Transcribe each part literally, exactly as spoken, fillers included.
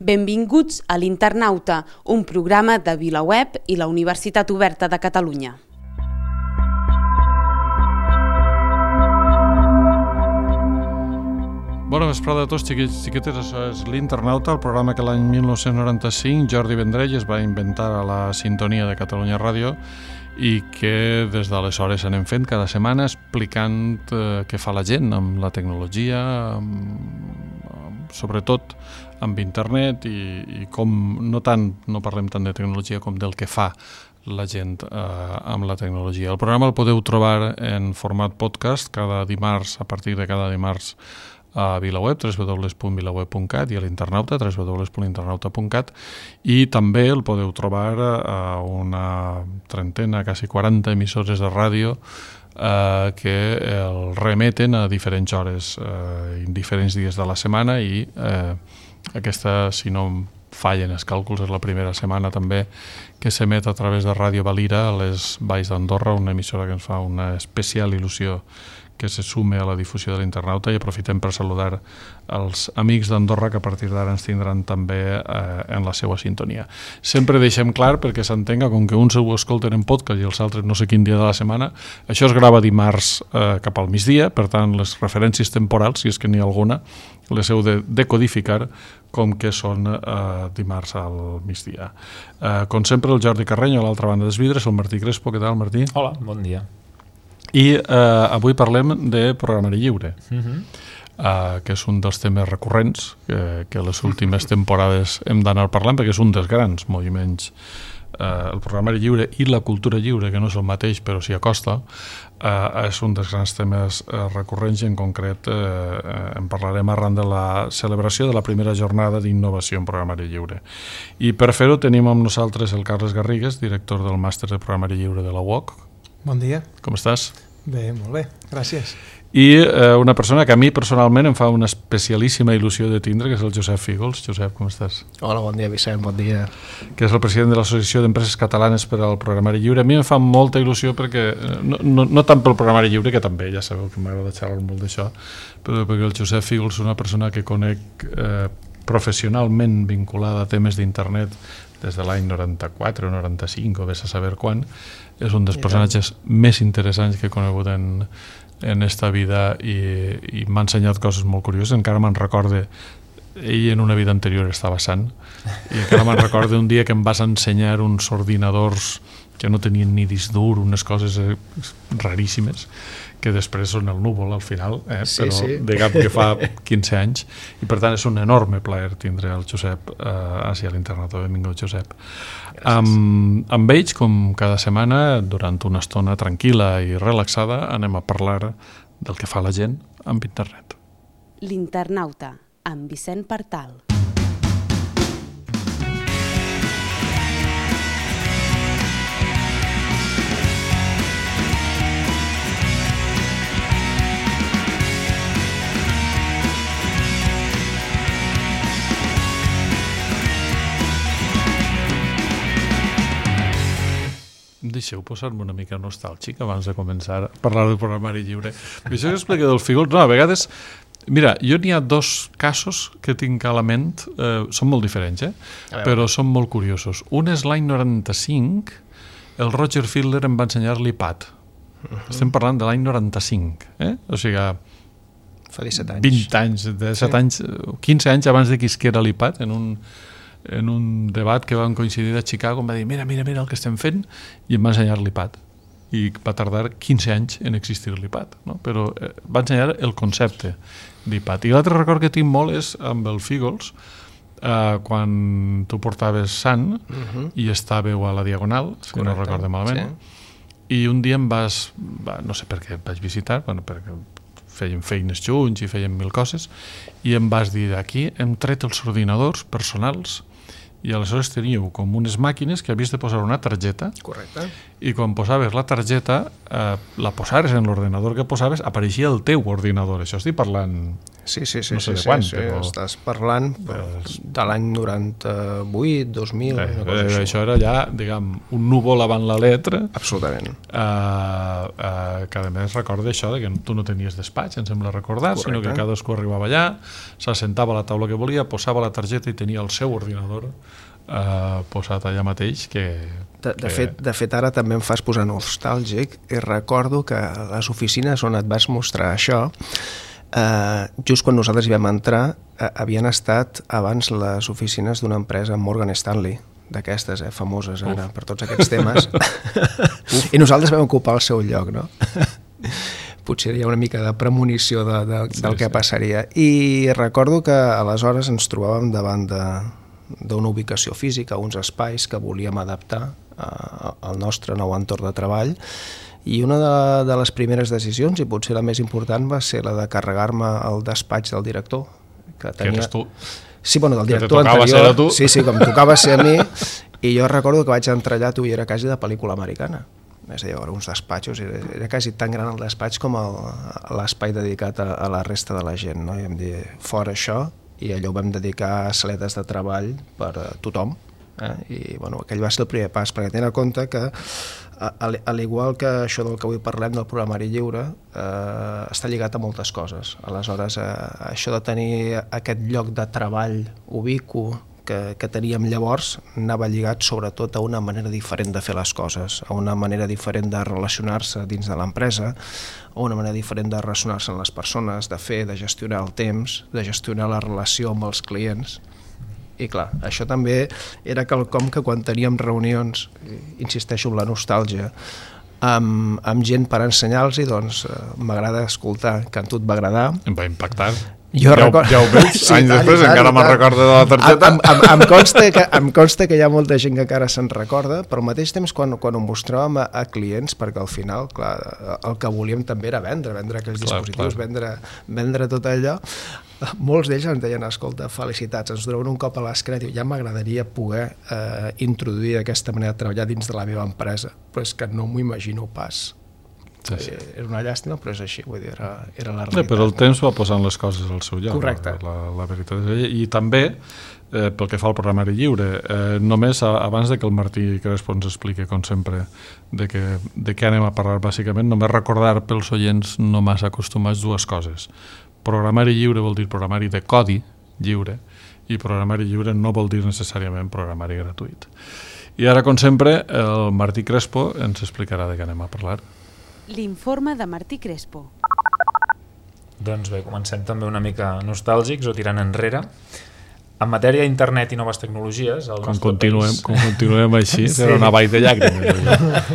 Benvinguts a l'Internauta, un programa de VilaWeb i la Universitat Oberta de Catalunya. Bona vesprada a tots, xiquets i xiquetes. Això és l'Internauta, el programa que l'any mil nou-cents noranta-cinc Jordi Vendrell es va inventar a la sintonia de Catalunya Ràdio i que des d'aleshores anem fent cada setmana explicant eh, què fa la gent amb la tecnologia, amb, amb, sobretot amb internet i, i com no tant, no parlem tant de tecnologia com del que fa la gent eh, amb la tecnologia. El programa el podeu trobar en format podcast cada dimarts, a partir de cada dimarts a VilaWeb, w w w punt vilaweb punt cat i a l'Internauta, w w w punt internauta punt cat, i també el podeu trobar a una trentena, quasi quaranta emissores de ràdio eh, que el remeten a diferents hores, eh, en diferents dies de la setmana, i eh, aquesta, si no em fallen els càlculs, és la primera setmana també que s'emet a través de Ràdio Valira a les Valls d'Andorra, una emissora que ens fa una especial il·lusió que se sume a la difusió de l'Internauta, i aprofitem per saludar els amics d'Andorra que a partir d'ara ens tindran també eh, en la seva sintonia. Sempre deixem clar, perquè s'entenga, com que uns ho escolten en podcast i els altres no sé quin dia de la setmana, això es grava dimarts eh, cap al migdia, per tant les referències temporals, si és que n'hi ha alguna, les heu de decodificar com que són eh, dimarts al migdia. Eh, com sempre, el Jordi Carreño, a l'altra banda dels vidres, el Martí Crespo. Què tal, Martí? Hola, bon dia. I eh, avui parlem de programari lliure, Uh-huh. eh, que és un dels temes recurrents que, que les últimes temporades hem d'anar parlant, perquè és un dels grans moviments. Eh, el programari lliure i la cultura lliure, que no és el mateix però s'hi acosta, eh, és un dels grans temes eh, recurrents, i en concret eh, en parlarem arran de la celebració de la primera jornada d'innovació en programari lliure. I per fer-ho tenim amb nosaltres el Carles Garrigues, director del màster de programari lliure de la U O C. Bon dia. Com estàs? Bé, molt bé, gràcies. I eh, una persona que a mi personalment em fa una especialíssima il·lusió de tindre, que és el Josep Fígols. Josep, com estàs? Hola, bon dia, Vicent, bon dia. Que és el president de l'Associació d'Empreses Catalanes per al Programari Lliure. A mi em fa molta il·lusió perquè, no, no, no tant pel programari lliure, que també, ja sabeu que m'agrada xerrar molt d'això, però perquè el Josep Fígols és una persona que conec eh, professionalment vinculada a temes d'internet des de l'any noranta-quatre o noranta-cinc, o vés a saber quan. És un dels personatges més interessants que he conegut en, en esta vida, i, i m'ha ensenyat coses molt curioses. Encara me'n recorde, ell en una vida anterior estava sant, i encara me'n recorde un dia que em vas ensenyar uns ordinadors que no tenien ni disc dur, unes coses raríssimes, que després són el núvol al final, eh? Sí, però sí. diguem que fa quinze anys, i per tant és un enorme plaer tindre el Josep eh, així a l'Internauta. Benvingut, Josep. Amb, amb ells, com cada setmana, durant una estona tranquil·la i relaxada, anem a parlar del que fa la gent amb internet. L'Internauta, amb Vicent Partal. Deixeu posar-me una mica nostàlgic abans de començar a parlar del programari lliure. Això que explica del Fígols, no, a vegades... Mira, jo n'hi ha dos casos que tinc a la ment, eh, són molt diferents, eh? Però són molt curiosos. Un és l'any noranta-cinc, el Roger Fidler em va ensenyar l'iPad. Uh-huh. Estem parlant de l'any noranta-cinc, eh? O sigui, fa disset anys. vint anys, disset sí. anys, quinze anys abans de que isquera l'iPad, en un... en un debat que van coincidir a Chicago, em va dir, mira, mira, mira el que estem fent, i em va ensenyar l'iPad. I va tardar quinze anys en existir l'iPad, no? Però eh, va ensenyar el concepte d'iPad. I l'altre record que tinc molt és amb el Fígols, eh, quan tu portaves sant, uh-huh. i estàveu a la Diagonal, si Correcte. No recordo malament, sí. I un dia em vas, va, no sé per què em vaig visitar, bueno, perquè fèiem feines junts i fèiem mil coses, i em vas dir, aquí hem tret els ordinadors personals, i aleshores teníeu com unes màquines que havies de posar una targeta. Correcte. I quan posaves la targeta, eh, la posaves en l'ordenador que posaves, apareixia el teu ordinador. Això estic parlant Sí, sí, sí. No sé sí, de quan, sí, però... Estàs parlant pues... de l'any noranta-vuit, dos mil... Eh, eh, això era ja, diguem, un núvol avant la letra. Absolutament. Eh, eh, que a més recorda això de que tu no tenies despatx, em sembla recordar, Correcte. Sinó que cadascú arribava allà, s'assentava a la taula que volia, posava la targeta i tenia el seu ordinador eh, posat allà mateix. Que, de, de, que... fet, de fet, ara també em fas posar nostàlgic i recordo que les oficines on et vas mostrar això, Uh, just quan nosaltres hi vam entrar uh, havien estat abans les oficines d'una empresa Morgan Stanley, d'aquestes, eh, famoses ara Uf. per tots aquests temes i nosaltres vam ocupar el seu lloc, no? Potser hi ha una mica de premonició de, de, sí, del que sí. passaria, i recordo que aleshores ens trobàvem davant de, d'una ubicació física, uns espais que volíem adaptar uh, al nostre nou entorn de treball. I una de, de les primeres decisions, i potser la més important, va ser la de carregar-me el despatx del director. Que, tenia... que eres tu. Sí, bueno, del director anterior. Tu. Sí, sí, com tocava ser a mi. I jo recordo que vaig entrar allà, tu, i era quasi de pel·lícula americana. És a dir, uns despatxos, era, era quasi tan gran el despatx com el, l'espai dedicat a, a la resta de la gent. No? I vam dir, fora això, i allò ho vam dedicar a saletes de treball per a tothom. Eh? I bueno, aquell va ser el primer pas, perquè tenint en compte que al igual que això del que avui parlem del programari lliure, eh, està lligat a moltes coses. Aleshores, eh, això de tenir aquest lloc de treball ubicu que, que teníem llavors anava lligat sobretot a una manera diferent de fer les coses, a una manera diferent de relacionar-se dins de l'empresa, a una manera diferent de relacionar-se amb les persones, de fer, de gestionar el temps, de gestionar la relació amb els clients. I clar, això també era quelcom que quan teníem reunions, insisteixo en la nostàlgia, amb, amb gent per ensenyar-los, doncs m'agrada escoltar, que a tu et va agradar. Em va impactar. Jo ja, record... ja ho veig, sí, anys després tant, encara me'n recordo de la targeta. Em, em, em, consta que, em consta que hi ha molta gent que encara se'n recorda, però al mateix temps quan, quan ho mostràvem a, a clients, perquè al final, clar, el que volíem també era vendre, vendre aquells clar, dispositius, clar. Vendre, vendre tot allò, molts d'ells ens deien, escolta, felicitats, ens donaven un cop a l'esquena, i ja m'agradaria poder eh, introduir aquesta manera de treballar dins de la meva empresa, però és que no m'ho imagino pas. Sí, sí. Era una llàstima, però és així, vull dir, era, era la realitat. Sí, però el temps va posant les coses al seu lloc. Correcte. La, la, la veritat és ella. I també, eh, pel que fa al programari lliure, eh, només a, abans de que el Martí Crespo ens expliqui, com sempre, de, que, de què anem a parlar bàsicament, només recordar pels oients no massa acostumats dues coses. Programari lliure vol dir programari de codi lliure, i programari lliure no vol dir necessàriament programari gratuït. I ara, com sempre, el Martí Crespo ens explicarà de què anem a parlar. L'informe de Martí Crespo. Doncs bé, comencem també una mica nostàlgics o tirant enrere. En matèria d'internet i noves tecnologies... El com, continuem, país... com continuem així, sí. Serà una vall de llàgrimes.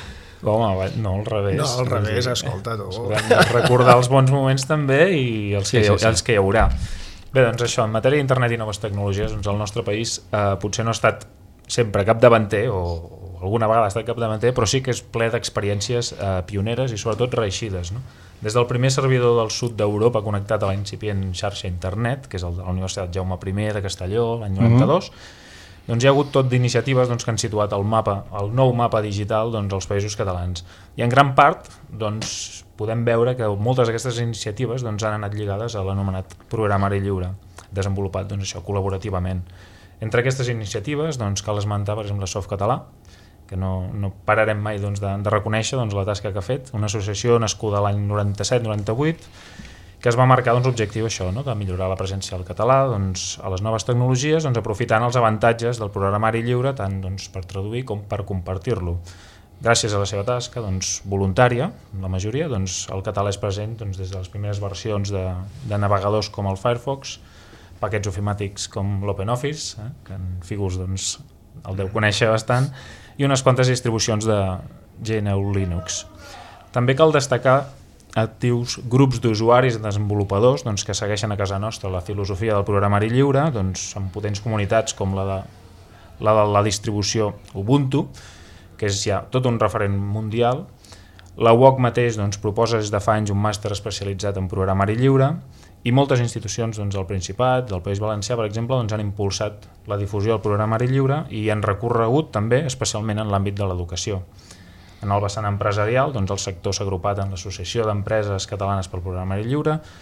Home, no, al revés. No, al revés, escolta, tu. Recordar els bons moments també i els que, sí, sí, sí. els que hi haurà. Bé, doncs això, en matèria d'internet i noves tecnologies, doncs el nostre país eh, potser no ha estat sempre capdavanter o alguna vegada ha estat capdavanter, però sí que és ple d'experiències eh, pioneres i sobretot reeixides. No? Des del primer servidor del sud d'Europa connectat a la incipient xarxa internet, que és el de la Universitat Jaume I de Castelló, l'any noranta-dos, mm-hmm. doncs hi ha hagut tot d'iniciatives doncs, que han situat el mapa, el nou mapa digital doncs, als països catalans. I en gran part doncs, podem veure que moltes d'aquestes iniciatives doncs, han anat lligades a l'anomenat programari lliure, desenvolupat doncs, això col·laborativament. Entre aquestes iniciatives doncs, cal esmentar, per exemple, Softcatalà, que no, no pararem mai doncs, de, de reconèixer doncs, la tasca que ha fet, una associació nascuda l'any noranta-set noranta-vuit, que es va marcar doncs, l'objectiu això, no? de millorar la presència del català doncs, a les noves tecnologies, doncs, aprofitant els avantatges del programari lliure, tant doncs, per traduir com per compartir-lo. Gràcies a la seva tasca doncs, voluntària, la majoria, doncs, el català és present doncs, des de les primeres versions de, de navegadors com el Firefox, paquets ofimàtics com l'OpenOffice, eh, que en Fígols doncs, el deu conèixer bastant, i unes quantes distribucions de G N U Linux. També cal destacar actius grups d'usuaris i desenvolupadors doncs, que segueixen a casa nostra la filosofia del programari lliure, doncs, amb potents comunitats com la de la, de la distribució Ubuntu, que és ja tot un referent mundial. La U O C mateix doncs, proposa des de fa anys un màster especialitzat en programari lliure, i moltes institucions doncs, del Principat, del País Valencià, per exemple, doncs, han impulsat la difusió del programari lliure i han recorregut també, especialment en l'àmbit de l'educació. En el vessant empresarial, doncs, el sector s'ha agrupat en l'Associació d'Empreses Catalanes pel Programari Lliure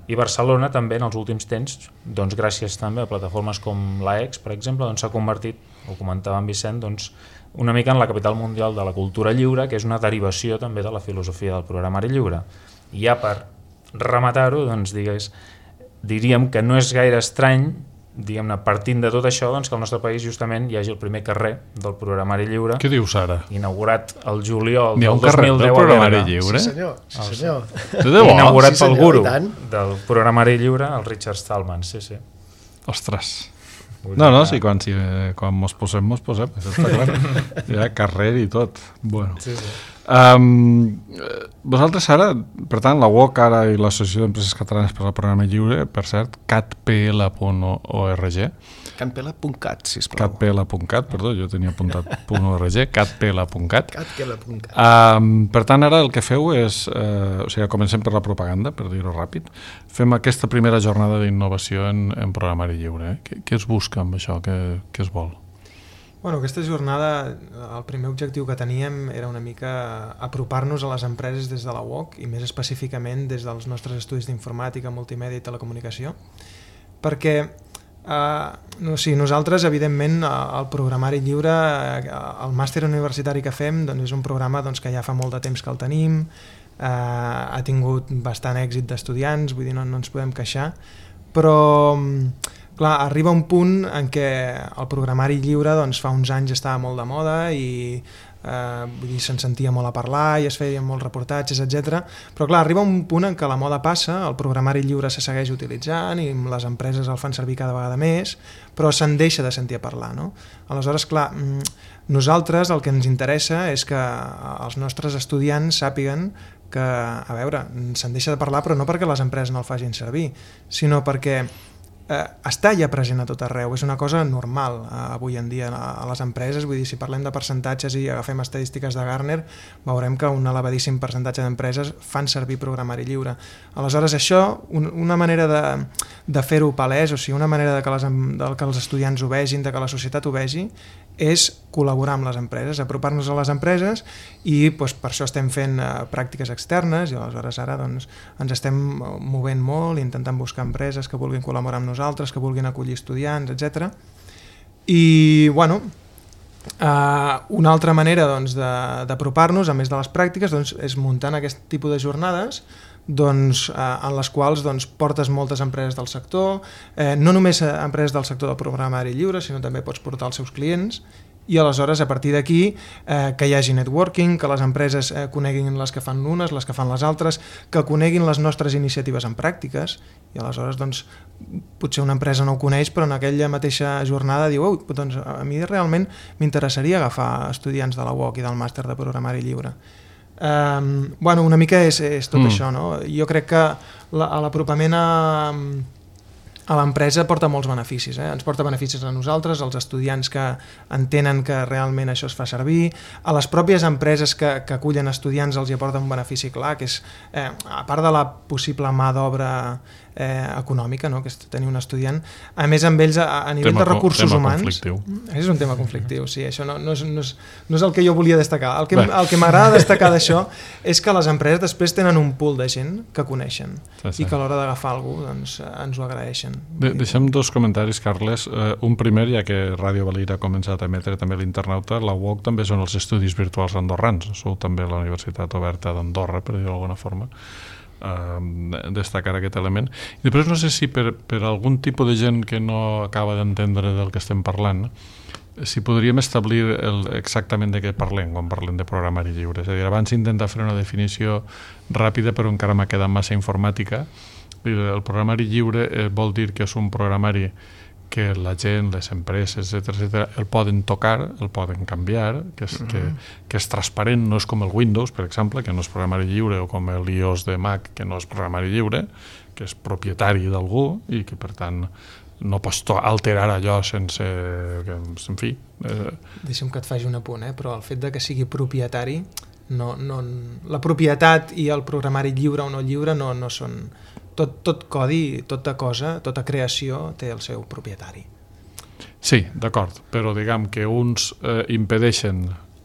I Barcelona també en els últims temps, doncs, gràcies també a plataformes com l'A E X, per exemple, doncs, s'ha convertit, ho comentava en Vicent, doncs, una mica en la capital mundial de la cultura lliure, que és una derivació també de la filosofia del programari lliure. I ja per rematar-ho, doncs, digues, diríem que no és gaire estrany, diguem-ne, partint de tot això, doncs, que al nostre país justament hi hagi el primer carrer del programari lliure. Què dius ara? Inaugurat el juliol del dos mil deu. N'hi ha un carrer del programari lliure? Sí senyor, sí senyor. Inaugurat sí, pel senyor, guru del programari lliure, el Richard Stallman, sí, sí. Ostres. No, no, sí, quan, si, quan mos posem, mos posem, això està clar. Hi ha carrer i tot. Bueno. Sí, sí. Um, vosaltres ara, per tant, la U O C ara i l'Associació d'Empreses Catalanes per al Programa Lliure, per cert, cat p l punt org, cat p l punt cat, sisplau. cat p l punt cat, perdó, jo tenia apuntat .org, cat p l punt cat. cat p l punt cat. Um, per tant, ara el que feu és, uh, o sigui, comencem per la propaganda, per dir-ho ràpid, fem aquesta primera jornada d'innovació en, en programari lliure. Eh? Què, què es busca amb això? Què, què es vol? Bueno, aquesta jornada, el primer objectiu que teníem era una mica apropar-nos a les empreses des de la U O C i més específicament des dels nostres estudis d'informàtica, multimèdia i telecomunicació, perquè eh, no, sí, nosaltres, evidentment, el programari lliure, el màster universitari que fem, doncs, és un programa doncs, que ja fa molt de temps que el tenim, eh, ha tingut bastant èxit d'estudiants, vull dir, no, no ens podem queixar, però clar, arriba un punt en què el programari lliure doncs, fa uns anys estava molt de moda i eh, vull dir, se'n sentia molt a parlar i es feien molts reportatges, etcètera. Però clar, arriba un punt en què la moda passa, el programari lliure se segueix utilitzant i les empreses el fan servir cada vegada més, però se'n deixa de sentir a parlar, no? Aleshores, clar, nosaltres el que ens interessa és que els nostres estudiants sàpiguen que, a veure, se'n deixa de parlar, però no perquè les empreses no el facin servir, sinó perquè Eh, està ja present a tot arreu, és una cosa normal eh, avui en dia a, a les empreses, vull dir, si parlem de percentatges i agafem estadístiques de Gartner, veurem que un elevadíssim percentatge d'empreses fan servir programari lliure. Aleshores això, un, una manera de, de fer-ho palès, o sigui, una manera de que, les, de que els estudiants ho vegin, de que la societat ho vegi, és col·laborar amb les empreses, apropar-nos a les empreses i doncs, per això estem fent eh, pràctiques externes i aleshores ara doncs, ens estem movent molt, intentant buscar empreses que vulguin col·laborar amb nosaltres, que vulguin acollir estudiants, etcètera. I, bueno, eh, una altra manera doncs, d'apropar-nos, a més de les pràctiques, doncs, és muntant aquest tipus de jornades doncs, eh, en les quals doncs, portes moltes empreses del sector, eh, no només empreses del sector del programari lliure, sinó també pots portar els seus clients i aleshores a partir d'aquí eh, que hi hagi networking, que les empreses eh, coneguin les que fan unes, les que fan les altres, que coneguin les nostres iniciatives en pràctiques i aleshores doncs, potser una empresa no ho coneix però en aquella mateixa jornada diu oh, doncs, a mi realment m'interessaria agafar estudiants de la U O C i del màster de programari lliure. Um, bueno, una mica és, és tot mm. això, no? Jo crec que l'apropament a, a l'empresa porta molts beneficis, eh? Ens porta beneficis a nosaltres, als estudiants que entenen que realment això es fa servir, a les pròpies empreses que, que acullen estudiants els hi aporta un benefici clar, que és, eh, a part de la possible mà d'obra eh, econòmica, no? Que és tenir un estudiant, a més amb ells a, a nivell tema, de recursos tema humans conflictiu. És un tema conflictiu, sí, això no, no, és, no, és, no és el que jo volia destacar, el que, el que m'agrada destacar d'això és que les empreses després tenen un pool de gent que coneixen sí, sí. i que a l'hora d'agafar algú doncs, ens ho agraeixen. De, deixem dos comentaris, Carles. Uh, un primer, ja que Ràdio Valira ha començat a emetre també l'internauta, la U O C també són els estudis virtuals andorrans, sou també la Universitat Oberta d'Andorra, per dir-ho d'alguna forma. Uh, destacar aquest element i després no sé si per, per algun tipus de gent que no acaba d'entendre del que estem parlant si podríem establir el, exactament de què parlem quan parlem de programari lliure, és a dir, abans intentar fer una definició ràpida però encara m'ha quedat massa informàtica. El programari lliure eh, vol dir que és un programari que la gent, les empreses, etcètera, etcètera, el poden tocar, el poden canviar, que és, mm-hmm. que, que és transparent, no és com el Windows, per exemple, que no és programari lliure, o com l'iOS de Mac, que no és programari lliure, que és propietari d'algú i que, per tant, no pots alterar allò sense... En fi... Eh... Deixa'm que et faci un apunt, eh? Però el fet de que sigui propietari, no, no, la propietat i el programari lliure o no lliure no, no són... Tot, tot codi, tota cosa, tota creació té el seu propietari. Sí, d'acord, però diguem que uns eh, impedeixen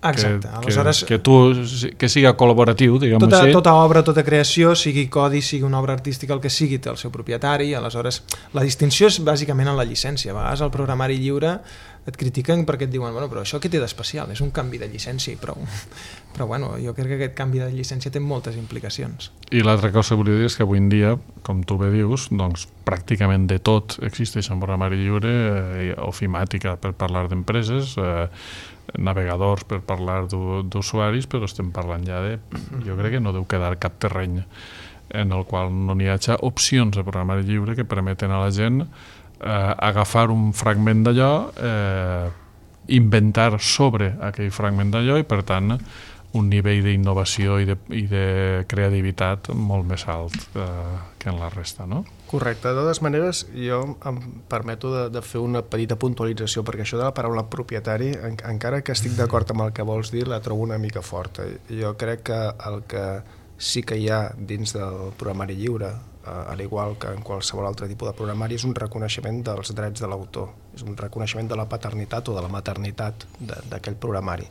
Exacte. Que, Aleshores, que, que, tu, que siga col·laboratiu, diguem-ho tota, així. Tota obra, tota creació, sigui codi, sigui una obra artística, el que sigui, té el seu propietari. Aleshores, la distinció és bàsicament en la llicència. A vegades el programari lliure et critiquen perquè et diuen, bueno, però això què té d'especial? És un canvi de llicència i prou. Però bueno, jo crec que aquest canvi de llicència té moltes implicacions. I l'altra cosa que volia dir és que avui en dia, com tu bé dius, doncs pràcticament de tot existeix en programari lliure, eh, ofimàtica per parlar d'empreses, eh, navegadors per parlar d'usuaris, però estem parlant ja de... Jo crec que no deu quedar cap terreny en el qual no n'hi hagi opcions de programari lliure que permeten a la gent eh, agafar un fragment d'allò, eh, inventar sobre aquell fragment d'allò i, per tant, un nivell d'innovació i, de, i de creativitat molt més alt eh, que en la resta, no? Correcte. De totes maneres, jo em permeto de, de fer una petita puntualització, perquè això de la paraula propietari, en, encara que estic d'acord amb el que vols dir, la trobo una mica forta. Jo crec que el que sí que hi ha dins del programari lliure, eh, al igual que en qualsevol altre tipus de programari, és un reconeixement dels drets de l'autor, és un reconeixement de la paternitat o de la maternitat d'aquell programari.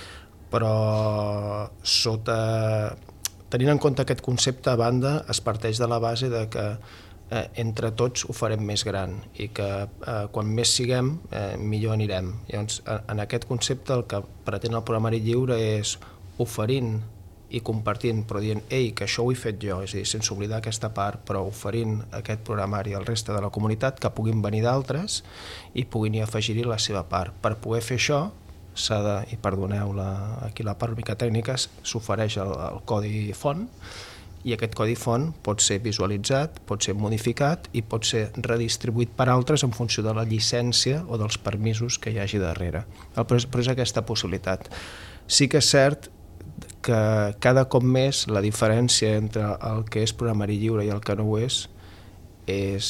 Però sota... tenint en compte aquest concepte, a banda, es parteix de la base de que eh, entre tots ho farem més gran i que eh, quan més siguem, eh, millor anirem. Llavors, en aquest concepte el que pretén el programari lliure és oferint i compartint, però dient, ei, que això ho he fet jo, és a dir, sense oblidar aquesta part, però oferint aquest programari al reste de la comunitat, que puguin venir d'altres i puguin afegir-hi la seva part. Per poder fer això, s'ha de, i perdoneu la, aquí la part mica tècnica, s'ofereix el, el codi font, i aquest codi font pot ser visualitzat, pot ser modificat i pot ser redistribuït per altres en funció de la llicència o dels permisos que hi hagi darrere. Però és, però és aquesta possibilitat. Sí que és cert que cada cop més la diferència entre el que és programari lliure i el que no ho és és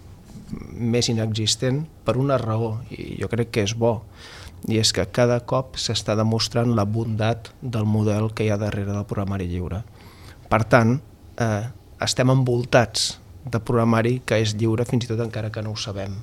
més inexistent per una raó, i jo crec que és bo, i és que cada cop s'està demostrant la bondat del model que hi ha darrere del programari lliure. Per tant, eh, estem envoltats de programari que és lliure fins i tot encara que no ho sabem.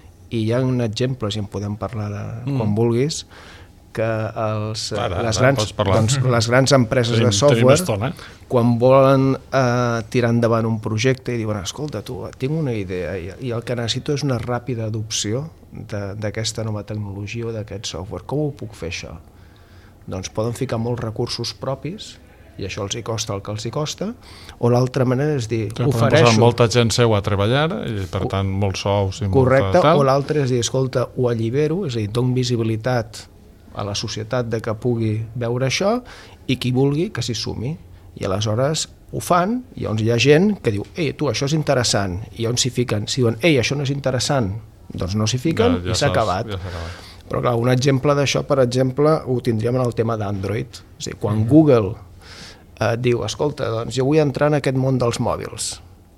I hi ha exemples, i en podem parlar de, quan mm. vulguis, que els, ara, les, ara, grans, doncs, les grans empreses tenim, de software, estona, quan volen eh, tirar endavant un projecte i diuen, escolta, tu, tinc una idea i, i el que necessito és una ràpida adopció d'aquesta nova tecnologia o d'aquest software. Com ho puc fer això? Doncs poden ficar molts recursos propis i això els hi costa el que els hi costa, o l'altra manera és dir, que ofereixo... molta gent seu a treballar i per tant molts sous i correcte, molta tal. O l'altra és dir, escolta, ho allibero, és a dir, dono visibilitat a la societat de que pugui veure això i qui vulgui que s'hi sumi. I aleshores ho fan i llavors hi ha gent que diu, ei, tu, això és interessant, i llavors s'hi fiquen. Si diuen, ei, això no és interessant, doncs no s'hi fiquen ja, ja i s'ha acabat. Ja Però clar, un exemple d'això, per exemple, ho tindríem en el tema d'Android. És a dir, quan mm-hmm. Google eh, diu, escolta, doncs jo vull entrar en aquest món dels mòbils,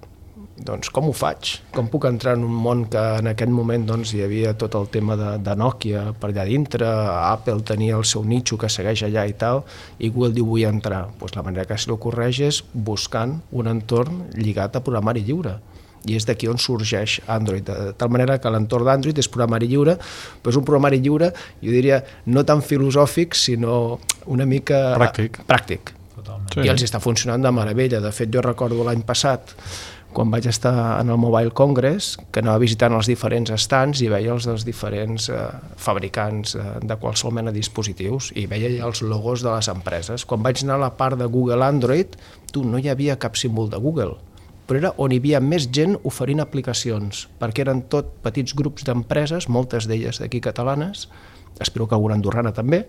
doncs com ho faig? Com puc entrar en un món que en aquest moment doncs, hi havia tot el tema de, de Nokia per allà dintre, Apple tenia el seu nicho que segueix allà i tal, i Google diu vull entrar. Pues la manera que se li ocorreix és buscant un entorn lligat a programari lliure. I és d'aquí on sorgeix Android, de tal manera que l'entorn d'Android és programari lliure, però és un programari lliure, jo diria, no tan filosòfic, sinó una mica pràctic. pràctic. Totalment. I els està funcionant de meravella. De fet, jo recordo l'any passat, quan vaig estar en el Mobile Congress, que anava visitant els diferents estants i veia els dels diferents eh, fabricants eh, de qualsevol mena de dispositius i veia ja els logos de les empreses. Quan vaig anar a la part de Google Android, tu, no hi havia cap símbol de Google, però era on hi havia més gent oferint aplicacions, perquè eren tot petits grups d'empreses, moltes d'elles d'aquí catalanes, espero que alguna andorrana també,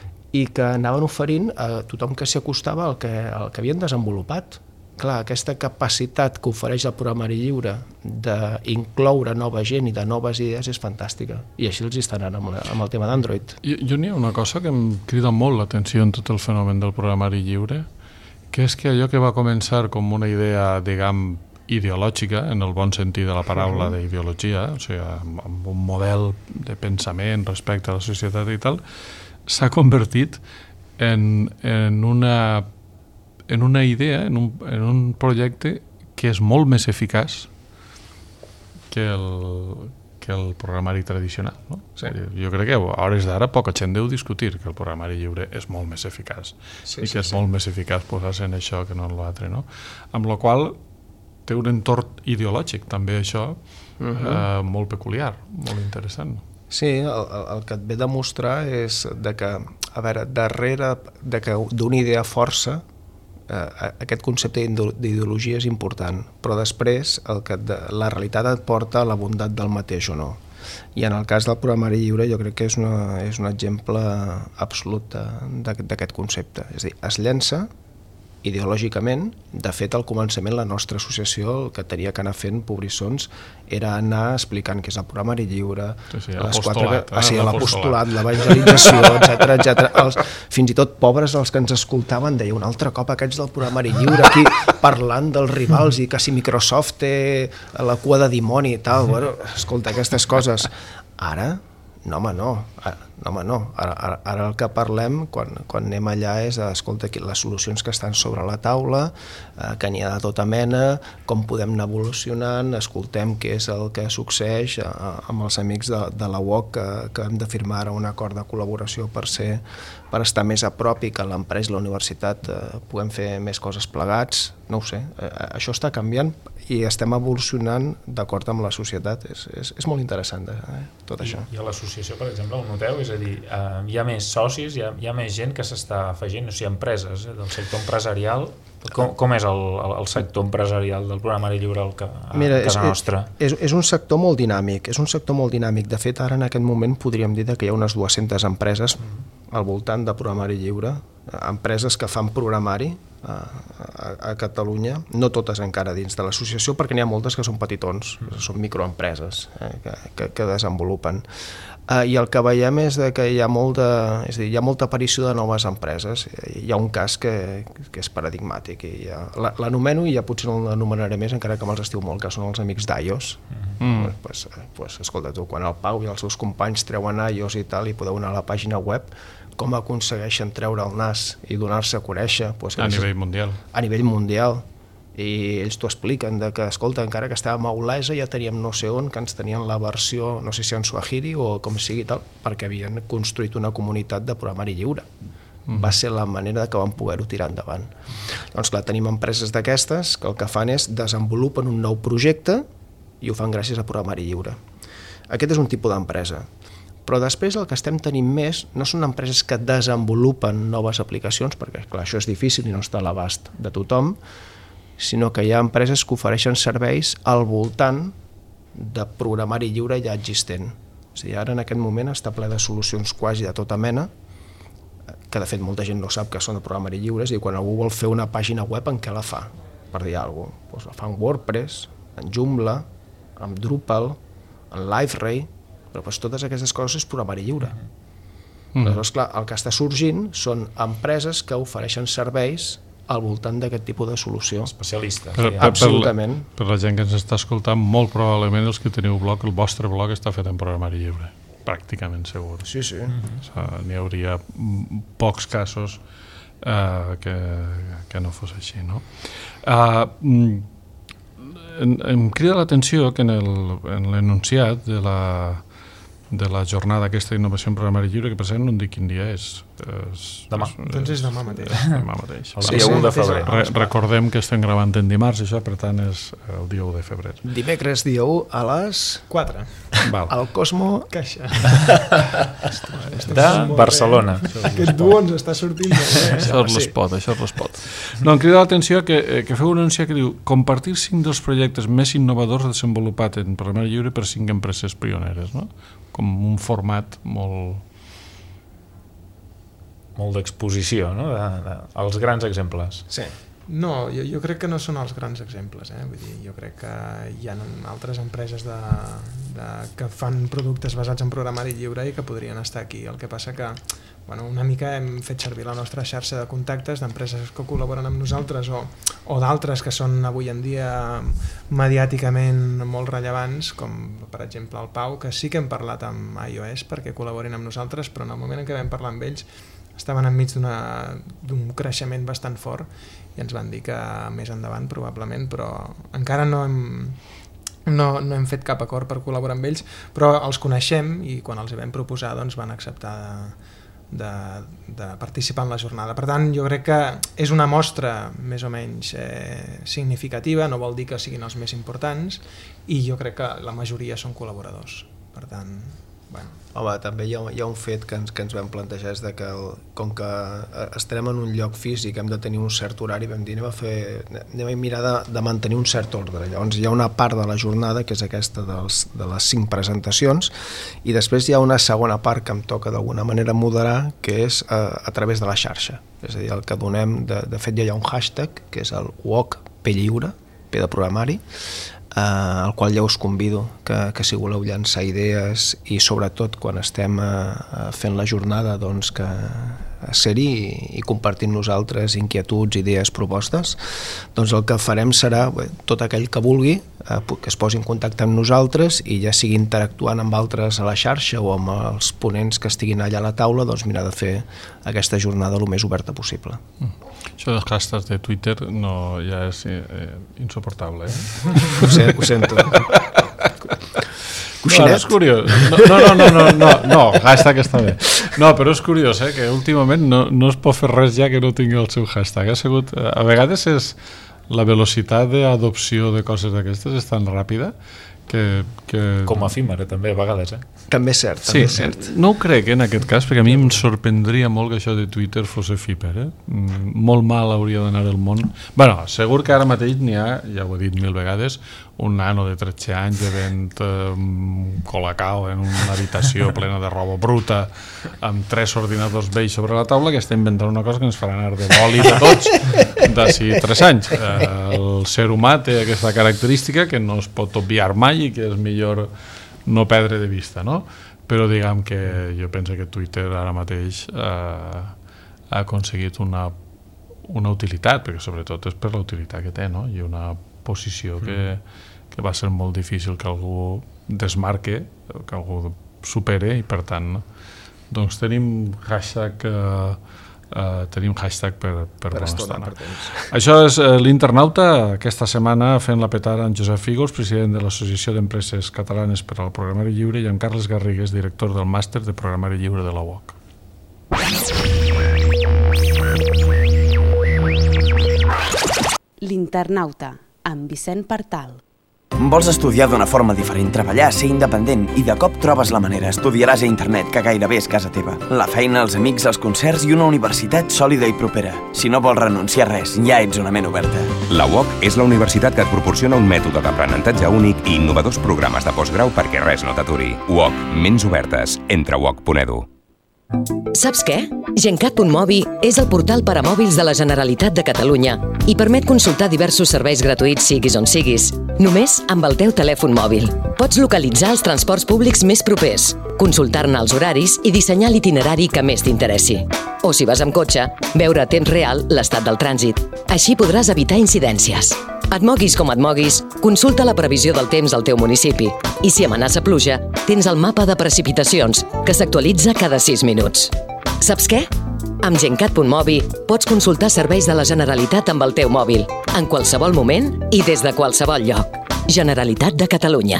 i que anaven oferint a tothom que s'hi acostava el que, el que havien desenvolupat. Clar, aquesta capacitat que ofereix el programari lliure d'incloure nova gent i de noves idees és fantàstica. I així els està anant amb, la, amb el tema d'Android. Jo, jo n'hi ha una cosa que em crida molt l'atenció en tot el fenomen del programari lliure, que és que allò que va començar com una idea, diguem, ideològica, en el bon sentit de la paraula d'ideologia, o sigui, amb un model de pensament respecte a la societat i tal, s'ha convertit en, en una... en una idea, en un, en un projecte que és molt més eficaç que el, que el programari tradicional, no? Sí. Jo crec que a hores d'ara poca gent deu discutir que el programari lliure és molt més eficaç Sí, i sí, que és sí. molt més eficaç posar-se en això que no en l'altre, no? Amb la qual té un entorn ideològic també això uh -huh. eh, molt peculiar, molt interessant. Sí, el, el, el que et ve a demostrar és de que, a veure, darrere de que d'una idea força, eh, aquest concepte d'ideologia és important, però després el que de, la realitat et porta a la bondat del mateix o no. I en el cas del programari lliure jo crec que és, una, és un exemple absolut d'aquest concepte. És a dir, es llença ideològicament. De fet, al començament la nostra associació el que tenia que anar fent, pobrissons, era anar explicant què és el programari lliure, sí, sí, les quatre, ah, sí, l'apostolat, l'evangelització, etcètera, etcètera. Fins i tot pobres els que ens escoltaven deien un altre cop aquests del programari lliure aquí parlant dels rivals i que si Microsoft té la cua de dimoni i tal. Bueno, escolta, aquestes coses. Ara, no home, no. Ara, no, home, no. Ara, ara, ara el que parlem quan, quan anem allà és escolta, les solucions que estan sobre la taula, eh, que n'hi ha de tota mena, com podem anar evolucionant, escoltem què és el que succeeix eh, amb els amics de, de la U O C que, que hem de firmar ara un acord de col·laboració per ser per estar més a prop i que l'empresa i la universitat eh, puguem fer més coses plegats. No ho sé, eh, això està canviant i estem evolucionant d'acord amb la societat. És, és, és molt interessant eh, tot I, això. I a l'associació, per exemple, ho noteu? És a dir, eh, hi ha més socis, hi ha, hi ha més gent que s'està afegint, o sigui, empreses eh, del sector empresarial. Com, com és el, el sector empresarial del programari lliure al, a, Mira, a casa és, nostra? És, és un sector molt dinàmic, és un sector molt dinàmic. De fet, ara en aquest moment podríem dir que hi ha unes dues-centes empreses al voltant de programari lliure, empreses que fan programari a, a, a Catalunya, no totes encara dins de l'associació, perquè n'hi ha moltes que són petitons, són microempreses eh, que, que, que desenvolupen. Uh, I el que veiem és de que hi ha, molt de, és a dir, hi ha molta aparició de noves empreses. Hi ha un cas que, que és paradigmàtic. L'anomeno i ja potser no l'anomenaré més, encara que me'ls estiu molt, que són els amics d'Ios. Mm. Pues, pues, escolta tu, quan el Pau i els seus companys treuen Ios i tal, i podeu anar a la pàgina web, com aconsegueixen treure el nas i donar-se a conèixer pues, a nivell mundial. A nivell mundial. I ells t'ho expliquen, de que, escolta, encara que estàvem a Olesa ja teníem no sé on, que ens tenien la versió, no sé si en Swahili o com sigui tal, perquè havien construït una comunitat de programari lliure. Mm. Va ser la manera que vam poder-ho tirar endavant. Doncs clar, tenim empreses d'aquestes que el que fan és desenvolupen un nou projecte i ho fan gràcies a programari lliure. Aquest és un tipus d'empresa. Però després el que estem tenint més no són empreses que desenvolupen noves aplicacions, perquè clar, això és difícil i no està a l'abast de tothom, sinó que hi ha empreses que ofereixen serveis al voltant de programari lliure ja existent. O sigui, ara en aquest moment està ple de solucions quasi de tota mena, que de fet molta gent no sap que són de programari lliure, és a dir, quan algú vol fer una pàgina web, en què la fa? Per dir alguna cosa. Doncs la fa en WordPress, en Joomla, en Drupal, en LiveRay, però doncs totes aquestes coses és programari lliure. Mm. Aleshores, clar, el que està sorgint són empreses que ofereixen serveis al voltant d'aquest tipus de solució. Especialistes. Per, per, absolutament. Per, per la gent que ens està escoltant, molt probablement els que teniu blog, el vostre blog està fet en programari lliure. Pràcticament segur. Sí, sí. Mm-hmm. O sigui, n'hi hauria pocs casos eh, que, que no fos així, no? Eh, em, em crida l'atenció que en l'enunciat de la de la jornada aquesta d'innovació en programari lliure, que per cert no em dic quin dia és. és demà. És, doncs és demà mateix. És demà mateix. El dia u de febrer. Re, recordem que estem gravant en dimarts, això, per tant és el dia u de febrer. Dimecres dia u a les quatre. Val. Al Cosmo Caixa. De Barcelona. Aquest duo ens està sortint molt bé. Això és l'espot, això és l'espot. No, em crida l'atenció que, que feu un anunci que diu compartir cinc dels projectes més innovadors desenvolupats en programari lliure per cinc empreses pioneres, no? Com un format molt... molt d'exposició, no? De, de, els grans exemples. Sí. No, jo, jo crec que no són els grans exemples, eh? Vull dir, jo crec que hi ha altres empreses de, de, que fan productes basats en programari lliure i que podrien estar aquí. El que passa que bueno, una mica hem fet servir la nostra xarxa de contactes d'empreses que col·laboren amb nosaltres o, o d'altres que són avui en dia mediàticament molt rellevants, com per exemple el Pau, que sí que hem parlat amb iOS perquè col·laborin amb nosaltres, però en el moment en què vam parlar amb ells estaven enmig d'un creixement bastant fort i ens van dir que més endavant probablement, però encara no hem, no, no hem fet cap acord per col·laborar amb ells, però els coneixem i quan els vam proposar doncs, van acceptar de, de, de participar en la jornada. Per tant, jo crec que és una mostra més o menys eh, significativa, no vol dir que siguin els més importants, i jo crec que la majoria són col·laboradors. Per tant, bueno. Home, també hi ha, hi ha un fet que ens, que ens vam plantejar, és de que el, com que estarem en un lloc físic, hem de tenir un cert horari, vam dir anem a, fer, anem a mirar de, de mantenir un cert ordre. Llavors hi ha una part de la jornada que és aquesta dels, de les cinc presentacions, i després hi ha una segona part que em toca d'alguna manera moderar, que és a, a través de la xarxa. És a dir, el que donem, de, de fet ja hi ha un hashtag, que és el W O C P lliure, P de programari, Uh, al qual ja us convido que, que si voleu llançar idees i sobretot quan estem uh, fent la jornada doncs que ser-hi i, i compartir nosaltres inquietuds, idees, propostes, doncs el que farem serà bé, tot aquell que vulgui uh, que es posi en contacte amb nosaltres i ja sigui interactuant amb altres a la xarxa o amb els ponents que estiguin allà a la taula, doncs mirar de fer aquesta jornada el més oberta possible. Mm. Això dels hashtags de Twitter no, ja és eh, insuportable, eh? Ho, sé, ho sento. No, és curiós. No, no, no, no, no, no, hashtag està bé. No, però és curiós, eh, que últimament no, no es pot fer res ja que no tingui el seu hashtag. Ha sigut, a vegades és la velocitat d'adopció de coses d'aquestes és tan ràpida que, que... Com efímera també a vegades, eh? També és cert, sí, també és cert. No ho crec, eh, en aquest cas, perquè a mi em sorprendria molt que això de Twitter fos efímer, eh? Molt mal hauria d'anar el món. Bueno, segur que ara mateix n'hi ha, ja ho he dit mil vegades, un nano de tretze anys bevent um, colacao en una habitació plena de roba bruta amb tres ordinadors vells sobre la taula que està inventant una cosa que ens farà anar de bòlit a tots d'ací tres anys. Eh, el ser humà té aquesta característica que no es pot obviar mai i que és millor no perdre de vista, no? Però diguem que jo penso que Twitter ara mateix eh, ha aconseguit una, una utilitat, perquè sobretot és per la utilitat que té, no? I una posició que, que va ser molt difícil que algú desmarque, que algú supere, i per tant doncs tenim hashtag eh, Uh, tenim hashtag per, per, per bona estona. Això és uh, l'Internauta, aquesta setmana fent la petar en Josep Fígols, president de l'Associació d'Empreses Catalanes per al Programari Lliure, i en Carles Garrigues, director del màster de Programari Lliure de la U O C. L'Internauta, amb Vicent Partal. Vols estudiar d'una forma diferent, treballar, ser independent i de cop trobes la manera. Estudiaràs a internet, que gairebé és casa teva. La feina, els amics, els concerts i una universitat sòlida i propera. Si no vols renunciar a res, ja ets una ment oberta. La U O C és la universitat que et proporciona un mètode d'aprenentatge únic i innovadors programes de postgrau perquè res no t'aturi. U O C, ments obertes. Entra a u o c punt e d u. Saps què? Gencat punt mobi és el portal per a mòbils de la Generalitat de Catalunya i permet consultar diversos serveis gratuïts siguis on siguis, només amb el teu telèfon mòbil. Pots localitzar els transports públics més propers, consultar-ne els horaris i dissenyar l'itinerari que més t'interessi. O si vas amb cotxe, veure a temps real l'estat del trànsit. Així podràs evitar incidències. Et moguis com et moguis, consulta la previsió del temps al teu municipi. I si amenaça pluja, tens el mapa de precipitacions, que s'actualitza cada sis minuts. Saps què? Amb Gencat punt mobi pots consultar serveis de la Generalitat amb el teu mòbil, en qualsevol moment i des de qualsevol lloc. Generalitat de Catalunya.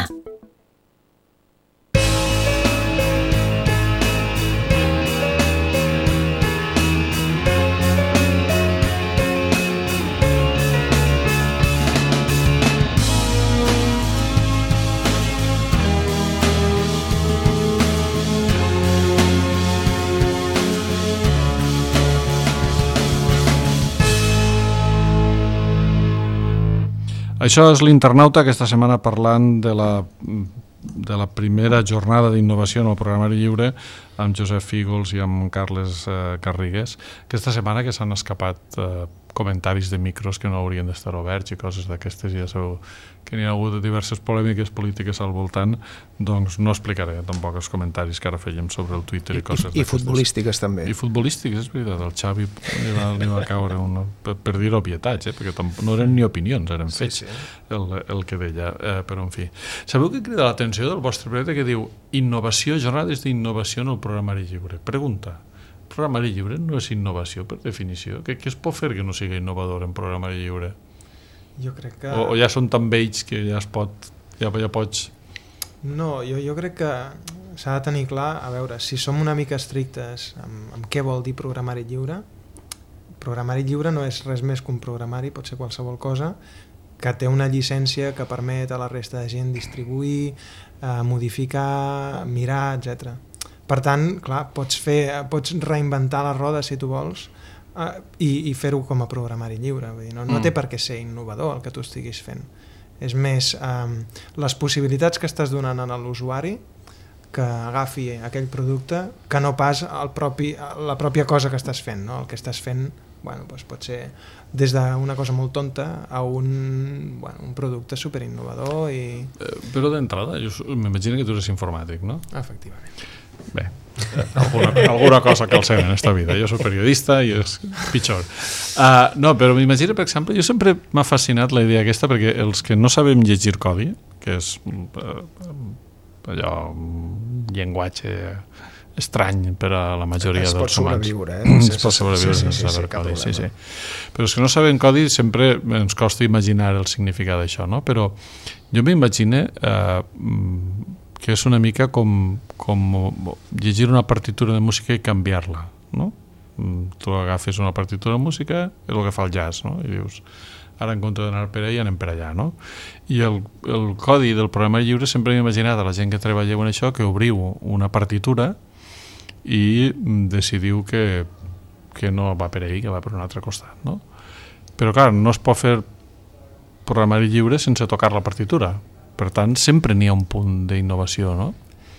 Això és l'Internauta, aquesta setmana parlant de la, de la primera jornada d'innovació en el programari lliure amb Josep Fígols i amb Carles eh, Garrigues. Aquesta setmana que s'han escapat eh, comentaris de micros que no haurien d'estar oberts i coses d'aquestes, ja sabeu que n'hi ha hagut diverses polèmiques polítiques al voltant, doncs no explicaré tampoc els comentaris que ara fèiem sobre el Twitter i, i coses d'aquestes. I futbolístiques també. I futbolístiques, és veritat, el Xavi li va, li va caure una, per, per dir obvietats, eh? Perquè tampoc, no eren ni opinions, eren fets, sí, sí. El, el que deia, eh, però en fi. Sabeu què crida l'atenció del vostre projecte que diu innovació, jornades d'innovació en el programari lliure? Pregunta. Programari lliure no és innovació per definició? Què, què es pot fer que no sigui innovador en programari lliure? Jo crec que... O, o ja són tan vells que ja es pot ja, ja pots... No, jo, jo crec que s'ha de tenir clar, a veure, si som una mica estrictes amb, amb què vol dir programari lliure, programari lliure no és res més que un programari, pot ser qualsevol cosa, que té una llicència que permet a la resta de gent distribuir, eh, modificar, mirar, etcètera. Per tant, clar, pots, fer, pots reinventar la roda si tu vols eh, i, i fer-ho com a programari lliure. Vull dir, no, no té per què ser innovador el que tu estiguis fent. És més eh, les possibilitats que estàs donant a l'usuari que agafi aquell producte que no pas el propi, la pròpia cosa que estàs fent, no? El que estàs fent, bueno, doncs pot ser des d'una cosa molt tonta a un, bueno, un producte superinnovador i... Eh, però d'entrada, m'imagino que tu eres informàtic, no? Efectivament. Bé, alguna, alguna cosa cal ser en esta vida. Jo soc periodista i és pitjor. Uh, no, però m'imagino, per exemple, jo sempre m'ha fascinat la idea aquesta, perquè els que no sabem llegir codi, que és uh, allò, un llenguatge estrany per a la majoria es dels humans. Sobreviure, eh? Es pot sobreviure sí, sí, sense sí, saber sí, codi, sí, sí. Però els que no saben codi sempre ens costa imaginar el significat d'això, no? Però jo m'imagino eh, que és una mica com, com llegir una partitura de música i canviar-la, no? Tu agafes una partitura de música, és el que fa el jazz, no? I dius, ara en compte d'anar per allà anem per allà, no? I el, el codi del programari lliure sempre m'he imaginat a la gent que treballeu en això que obriu una partitura i decidiu que, que no va per ahí, que va per un altre costat, no? Però clar, no es pot fer programari lliure sense tocar la partitura, per tant sempre n'hi ha un punt d'innovació, no?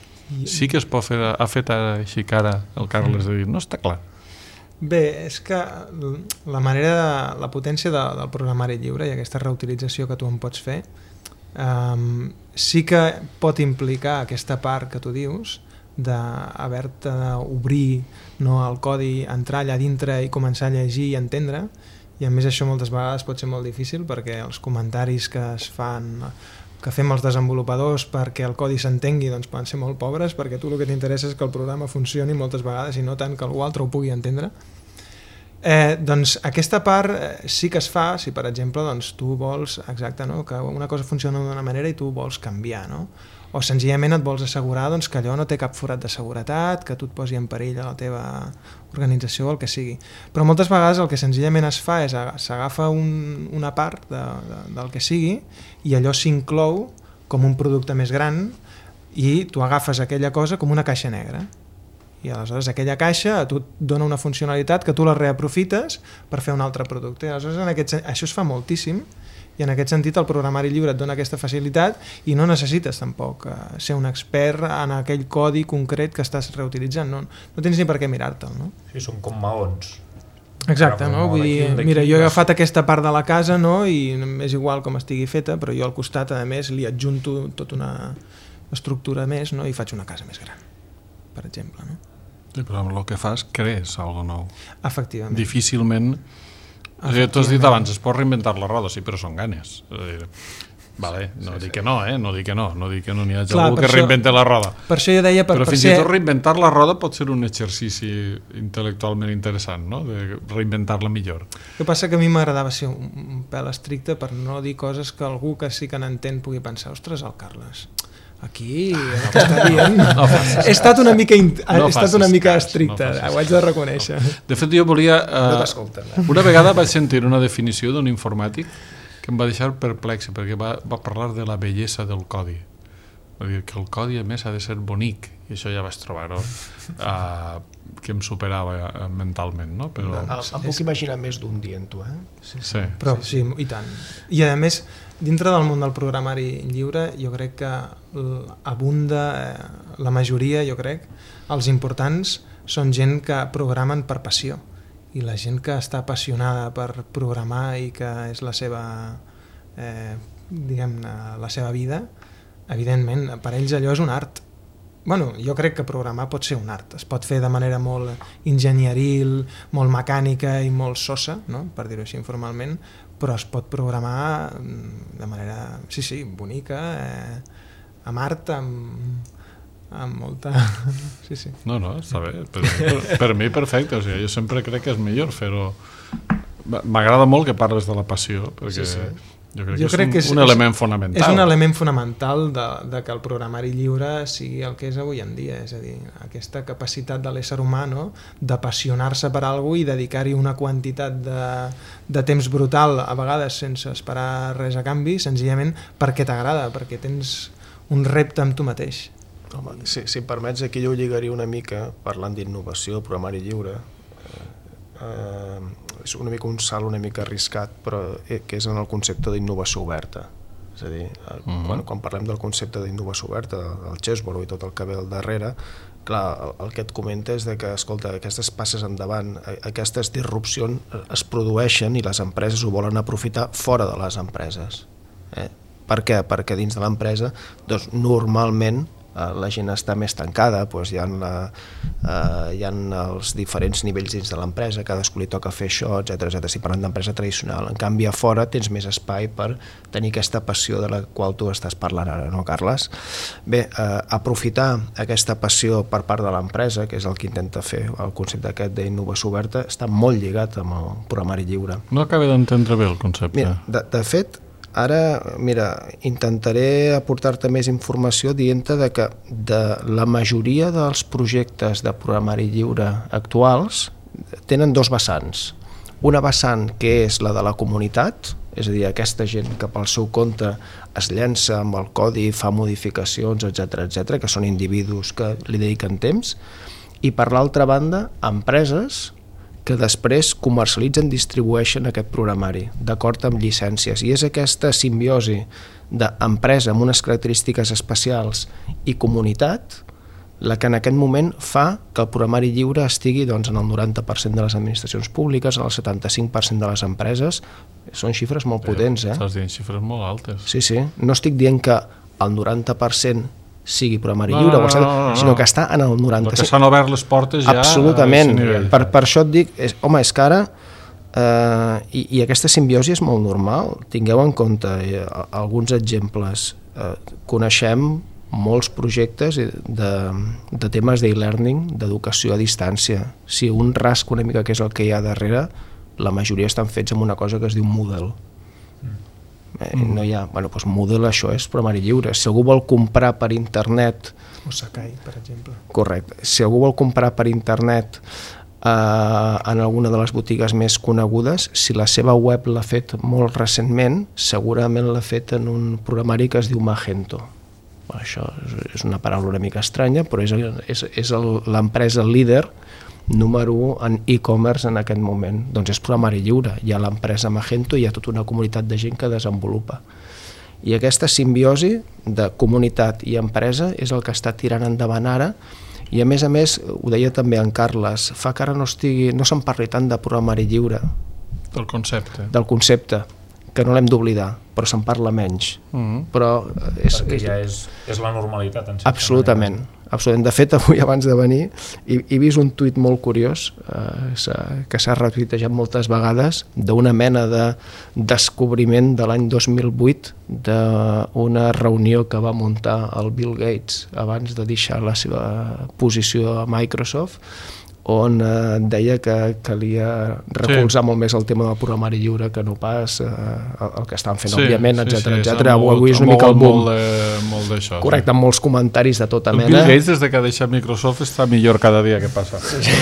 Sí que es pot fer, ha fet així que ara el Carles de dir, no està clar. Bé, és que la manera, de, la potència de, del programari lliure i aquesta reutilització que tu en pots fer um, sí que pot implicar aquesta part que tu dius d'haver-te d'obrir, no, el codi, entrar allà dintre i començar a llegir i entendre, i a més això moltes vegades pot ser molt difícil perquè els comentaris que es fan, que fem els desenvolupadors perquè el codi s'entengui, doncs poden ser molt pobres, perquè tu el que t'interessa és que el programa funcioni moltes vegades i no tant que algú altre ho pugui entendre. Eh, doncs aquesta part eh, sí que es fa si per exemple doncs, tu vols, exacte, no? Que una cosa funciona d'una manera i tu vols canviar, no? O senzillament et vols assegurar doncs, que allò no té cap forat de seguretat, que tu et posi en perill a la teva organització o el que sigui. Però moltes vegades el que senzillament es fa és s'agafa un, una part de, de, del que sigui i allò s'inclou com un producte més gran i tu agafes aquella cosa com una caixa negra. I aleshores aquella caixa a tu et dona una funcionalitat que tu la reaprofites per fer un altre producte. I aleshores en aquest, això es fa moltíssim i en aquest sentit el programari lliure et dona aquesta facilitat i no necessites tampoc eh, ser un expert en aquell codi concret que estàs reutilitzant, no, no tens ni per què mirar-te'l, no? Sí, són com maons. Exacte, no? Vull dir, mira, jo he agafat aquesta part de la casa, no? I és igual com estigui feta, però jo al costat a més li adjunto tota una estructura més, no? I faig una casa més gran, per exemple, no? Sí, però amb el que fas crees alguna cosa nou. Efectivament. Difícilment... Tu has dit abans, es pot reinventar la roda, sí, però són ganes. Vale, no sí, dic sí. que no, eh? No dic que no, no dic que no n'hi hagi Clar, algú que això, reinventi la roda. Per això jo deia... Per, però per fins ser... i tot reinventar la roda pot ser un exercici intel·lectualment interessant, no? De reinventar-la millor. El que passa que a mi m'agradava ser un, un pèl estricte per no dir coses que algú que sí que n'entén pugui pensar, ostres, el Carles... Aquí, el que està dient, no he estat una mica, in... no he estat una mica estricte, no ho haig de reconèixer. No. De fet, jo volia... Uh, no una vegada vaig sentir una definició d'un informàtic que em va deixar perplex, perquè va, va parlar de la bellesa del codi. Va dir que el codi, a més, ha de ser bonic, i això ja vaig trobar-ho, uh, que em superava uh, mentalment, no? Però... Em, em puc imaginar més d'un dient-ho, eh? Sí, sí. Però sí, i tant. I a més... Dintre del món del programari lliure jo crec que abunda eh, la majoria, jo crec, els importants són gent que programen per passió i la gent que està apassionada per programar i que és la seva eh, diguem-ne, la seva vida, evidentment per ells allò és un art. Bueno, jo crec que programar pot ser un art, es pot fer de manera molt enginyeril, molt mecànica i molt sosa, no? Per dir-ho així informalment, però es pot programar de manera, sí, sí, bonica, eh, amb art, amb, amb molta... Sí, sí. No, no, està bé, per, per, per mi perfecte, o sigui, jo sempre crec que és millor fer-ho. M'agrada molt que parles de la passió, perquè sí, sí. Jo crec, jo que, crec és un, que és un element fonamental. És un element fonamental de, de que el programari lliure sigui el que és avui en dia, és a dir, aquesta capacitat de l'ésser humà, no?, d'apassionar-se per alguna cosa i dedicar-hi una quantitat de, de temps brutal, a vegades sense esperar res a canvi, senzillament perquè t'agrada, perquè tens un repte amb tu mateix. Home, si, si em permets, aquí jo ho lligaria una mica, parlant d'innovació, programari lliure, eh, és una mica un salt una mica arriscat, però eh, que és en el concepte d'innovació oberta. És a dir, eh, uh-huh. quan, quan parlem del concepte d'innovació oberta, del Chessborough i tot el que ve al darrere, clar, el, el que et comenta és de que, escolta, aquestes passes endavant, aquestes disrupcions es produeixen i les empreses ho volen aprofitar fora de les empreses. Eh? Per què? Perquè dins de l'empresa, doncs, normalment, la gent està més tancada, doncs hi ha, la, eh, hi ha els diferents nivells dins de l'empresa, cadascú li toca fer això, etcètera etcètera. Si parlem d'empresa tradicional, en canvi a fora tens més espai per tenir aquesta passió de la qual tu estàs parlant ara, no, Carles? Bé, eh, aprofitar aquesta passió per part de l'empresa, que és el que intenta fer el concepte aquest d'innovació oberta, està molt lligat amb el programari lliure. No acabo d'entendre bé el concepte. Mira, de, de fet, ara, mira, intentaré aportar-te més informació dient-te de que de la majoria dels projectes de programari lliure actuals tenen dos vessants. Una vessant que és la de la comunitat, és a dir, aquesta gent que pel seu compte es llença amb el codi, fa modificacions, etcètera etcètera, que són individus que li dediquen temps, i per l'altra banda, empreses que després comercialitzen, distribueixen aquest programari, d'acord amb llicències. I és aquesta simbiosi d'empresa amb unes característiques especials i comunitat la que en aquest moment fa que el programari lliure estigui doncs, en el noranta per cent de les administracions públiques, en el setanta-cinc per cent de les empreses. Són xifres molt potents, eh? Estàs dient xifres molt altes. Sí, sí. No estic dient que el noranta per cent sigui programari no, lliure, no, no, no, no. sinó que està en el noranta per cent. Que s'han obert les portes ja absolutament. a nivell. Per, per això et dic, és, home, és que ara, eh, i, i aquesta simbiosi és molt normal. Tingueu en compte eh, alguns exemples. Eh, coneixem molts projectes de, de temes d'e-learning, d'educació a distància. Si un rasca una mica què és el que hi ha darrere, la majoria estan fets amb una cosa que es diu Moodle. Eh, no hi ha, bueno, doncs Moodle, això és programari lliure. Si algú vol comprar per internet... O Sakai, per exemple. Correcte. Si algú vol comprar per internet eh, en alguna de les botigues més conegudes, si la seva web l'ha fet molt recentment, segurament l'ha fet en un programari que es diu Magento. Bueno, això és una paraula una mica estranya, però és, és, és l'empresa líder número un en e-commerce en aquest moment. Doncs és programari lliure. Hi ha l'empresa Magento i hi ha tota una comunitat de gent que desenvolupa. I aquesta simbiosi de comunitat i empresa és el que està tirant endavant ara, i a més a més, ho deia també en Carles, fa que ara no, estigui, no se'n parli tant de programari lliure. Del concepte. Del concepte, que no l'hem d'oblidar, però se'n parla menys. Mm-hmm. Però és, perquè ja és, és la normalitat. En absolutament. Manera. Absolutament. De fet, avui abans de venir he, he vist un tuit molt curiós eh, que s'ha retuitejat moltes vegades d'una mena de descobriment de l'any dos mil vuit d'una reunió que va muntar el Bill Gates abans de deixar la seva posició a Microsoft, on eh, deia que calia recolzar sí. molt més el tema del programari lliure que no pas eh, el que estan fent, sí, òbviament, etcètera, sí, sí, etcètera. Avui és una mica el boom. Molt d'això. Correcte, amb molts comentaris de tota el mena. Bill Gates, des de que ha deixat Microsoft, està millor cada dia que passa. Sí, sí.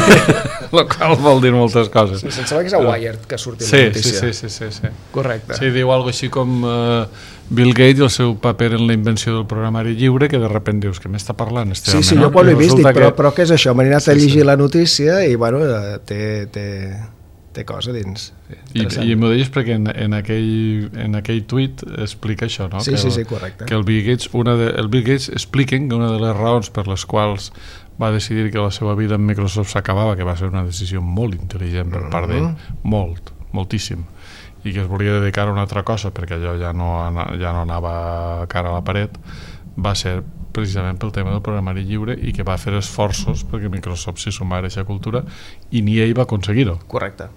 El qual vol dir moltes coses. Sí, sense saber que és a Wired que ha sortit sí, la notícia. Sí, sí, sí, sí. Correcte. Sí, diu alguna així com... Uh, Bill Gates i el seu paper en la invenció del programari lliure, que de repente dius, que m'està parlant? Este sí, home, sí, no? jo quan l'he vist dic, però, que... però què és això? M'he anat sí, a llegir sí. la notícia i, bueno, té, té, té cosa dins. I, i m'ho deies perquè en, en, aquell, en aquell tuit explica això, no? Sí, que sí, el, sí, correcte. Que el Bill Gates, una de, el Bill Gates expliquen que una de les raons per les quals va decidir que la seva vida en Microsoft s'acabava, que va ser una decisió molt intel·ligent per part d'ell, molt, moltíssim, i que es volia dedicar a una altra cosa perquè allò ja no, ja no anava cara a la paret, va ser precisament pel tema del programari lliure i que va fer esforços perquè Microsoft s'hi sumara a aquesta cultura i ni ell va aconseguir-ho. Correcte.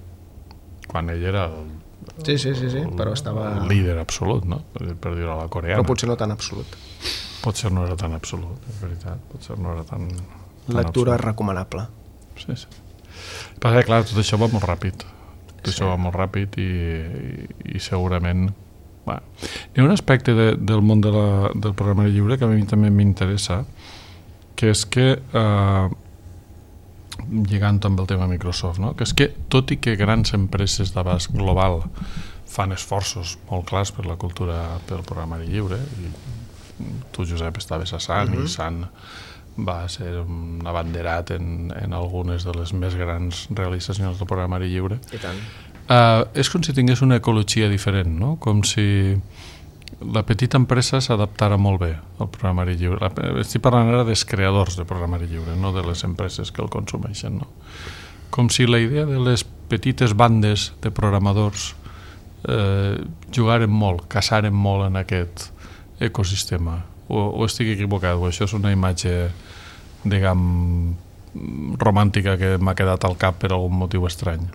Quan ell era el, sí, sí, sí, sí, però estava... el líder absolut, no? Per, per dir-ho a la coreana. Però potser no tan absolut. Potser no era tan absolut, és veritat. Potser no era tan... tan Lectura absolut. recomanable. Sí, sí. Però clar, tot això va molt ràpid. tot sí. això va molt ràpid i, i, i segurament... Bueno. Hi ha un aspecte de, del món de la, del programari lliure que a mi també m'interessa, que és que, eh, lligant amb el tema Microsoft, no? Que és que tot i que grans empreses d'abast global fan esforços molt clars per la cultura, pel programari lliure, i tu, Josep, estaves a Sant, uh-huh. i Sant va ser un abanderat en, en algunes de les més grans realitzacions del programari lliure. I tant. Uh, és com si tingués una ecologia diferent, no? Com si la petita empresa s'adaptara molt bé al programari lliure. La, estic parlant ara dels creadors de programari lliure, no de les empreses que el consumeixen, no? Com si la idea de les petites bandes de programadors eh, jugaren molt, caçaren molt en aquest ecosistema. O, o estic equivocat, o això és una imatge, diguem, romàntica que m'ha quedat al cap per algun motiu estrany.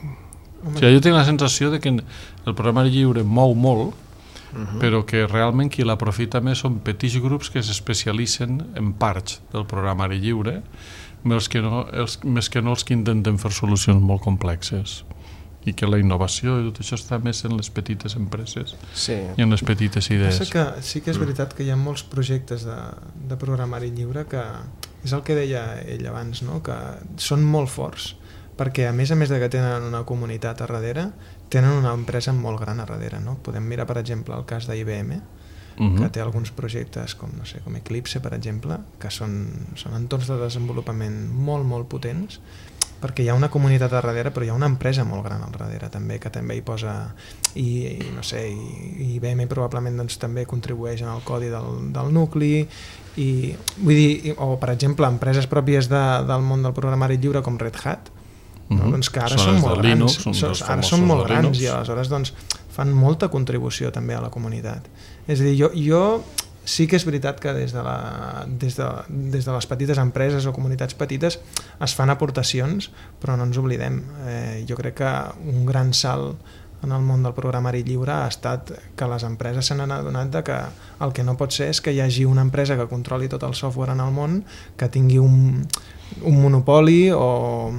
O sigui, jo tinc la sensació de que el programari lliure mou molt, uh-huh. però que realment qui l'aprofita més són petits grups que s'especialitzen en parts del programari lliure, més que no els, més que no els que intenten fer solucions molt complexes. I que la innovació i tot això està més en les petites empreses sí. i en les petites idees. Passa que sí que és veritat que hi ha molts projectes de, de programari lliure que és el que deia ell abans, no? Que són molt forts perquè a més a més de que tenen una comunitat a darrere, tenen una empresa molt gran a darrere, no? Podem mirar per exemple el cas d'I B M, uh-huh. que té alguns projectes com, no sé, com Eclipse per exemple, que són, són entorns de desenvolupament molt molt potents, perquè hi ha una comunitat a darrere, però hi ha una empresa molt gran al darrere també, que també hi posa i, i no sé, i, i I B M probablement doncs, també contribueix en el codi del, del nucli i vull dir, o per exemple empreses pròpies de, del món del programari lliure com Red Hat, no? Uh-huh. Doncs que ara són, són molt Linux, grans, són, ara són molt grans i aleshores doncs, fan molta contribució també a la comunitat. És a dir, jo, jo sí que és veritat que des de, la, des, de, des de les petites empreses o comunitats petites es fan aportacions, però no ens oblidem. Eh, jo crec que un gran salt en el món del programari lliure ha estat que les empreses se n'han adonat de que el que no pot ser és que hi hagi una empresa que controli tot el software en el món, que tingui un, un monopoli o,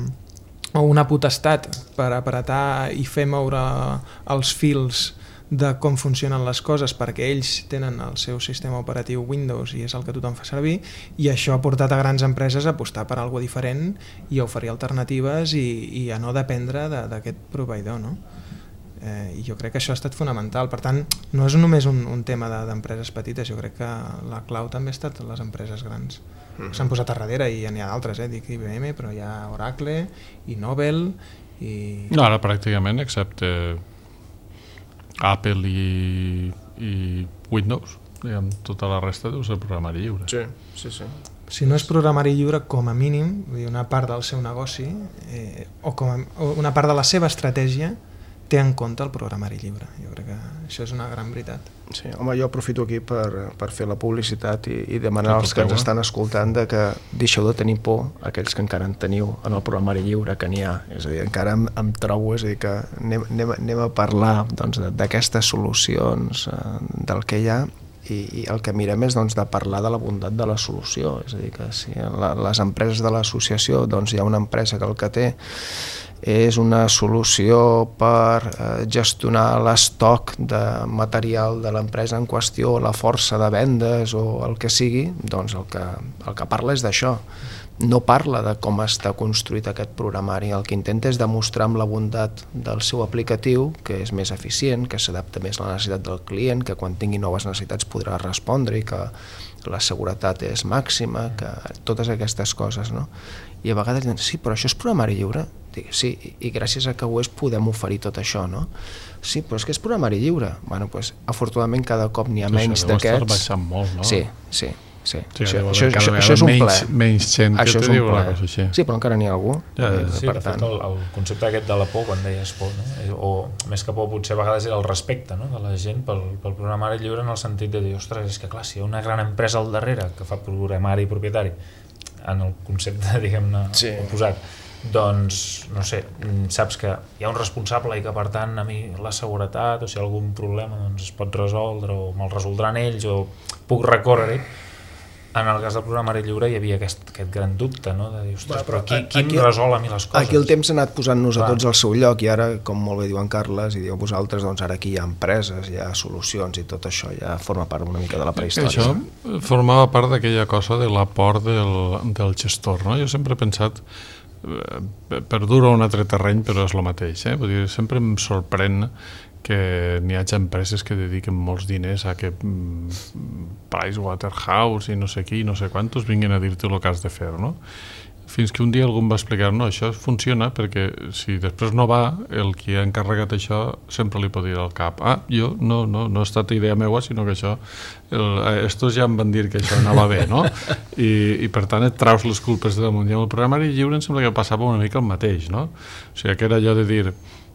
o una potestat per apretar i fer moure els fils de com funcionen les coses perquè ells tenen el seu sistema operatiu Windows i és el que tothom fa servir, i això ha portat a grans empreses a apostar per alguna diferent i a oferir alternatives i, i a no dependre d'aquest proveïdor, no? Eh, i jo crec que això ha estat fonamental. Per tant, no és només un, un tema d'empreses petites, jo crec que la clau també ha estat les empreses grans. Mm-hmm. S'han posat a darrere i n'hi ha d'altres, eh? Dic I B M, però hi ha Oracle i Nobel i... No, ara pràcticament, excepte Apple i, i Windows, diguem, tota la resta deu ser programari lliure. Sí, sí, sí. Si no és programari lliure, com a mínim, una part del seu negoci eh, o, com a, o una part de la seva estratègia té en compte el programari lliure. Jo crec que això és una gran veritat. Sí, home, jo aprofito aquí per, per fer la publicitat i, i demanar als que ens estan escoltant de que deixeu de tenir por, aquells que encara en teniu en el programari lliure, que n'hi ha. És a dir, encara em, em trobo, és a dir, que anem, anem, anem a parlar doncs, d'aquestes solucions, eh, del que hi ha, i, i el que mirem és doncs, de parlar de la bondat de la solució. És a dir, que si la, les empreses de l'associació, doncs hi ha una empresa que el que té és una solució per eh, gestionar l'estoc de material de l'empresa en qüestió, la força de vendes o el que sigui, doncs el que, el que parla és d'això. No parla de com està construït aquest programari, el que intenta és demostrar amb la bondat del seu aplicatiu que és més eficient, que s'adapta més a la necessitat del client, que quan tingui noves necessitats podrà respondre i que la seguretat és màxima, que totes aquestes coses, no? I a vegades diuen, sí, però això és programari lliure? Dic, sí, i gràcies a que ho és podem oferir tot això, no? Sí, però és que és programari lliure. Bueno, doncs, afortunadament cada cop n'hi ha menys d'aquests. Això deu estar baixant molt, no? Sí, sí. Sí, sí, això, això, això, això és un menys, ple. Menys gent que això te diu una cosa així. Sí, però encara n'hi ha algú. Ja, sí, per tant, el, el concepte aquest de la por, quan deies por, no? O més que por, potser a vegades era el respecte, no? De la gent pel, pel programari lliure, en el sentit de dir, ostres, és que clar, si hi ha una gran empresa al darrere que fa programari propietari, en el concepte, diguem-ne, sí. oposat, doncs, no sé, saps que hi ha un responsable i que per tant a mi la seguretat o si hi ha algun problema doncs es pot resoldre o me'l resoldran ells o puc recórrer-hi, en el cas del programari lliure hi havia aquest, aquest gran dubte, no? De dir, ostres, però qui, qui aquí, em resol a mi les coses? Aquí el temps s'ha anat posant-nos a tots al seu lloc i ara, com molt bé diu en Carles i diu vosaltres, doncs ara aquí hi ha empreses, hi ha solucions i tot això ja forma part una mica de la prehistòria. Això formava part d'aquella cosa de l'aport del, del gestor, no? Jo sempre he pensat, per dur a un altre terreny, però és el mateix, eh? Vull dir, sempre em sorprèn que n'hi hagi empreses que dediquen molts diners a que Pricewaterhouse i no sé qui, no sé quantos vinguin a dir-te el que has de fer, no? Fins que un dia algú em va explicar, no, això funciona perquè si després no va, el qui ha encarregat això sempre li pot dir al cap, ah, jo, no, no, no ha estat idea meua, sinó que això, el, estos ja em van dir que això anava bé, no? I, i per tant et traus les culpes de damunt. I amb el programari lliure em sembla que passava una mica el mateix, no? O sigui, que era allò de dir,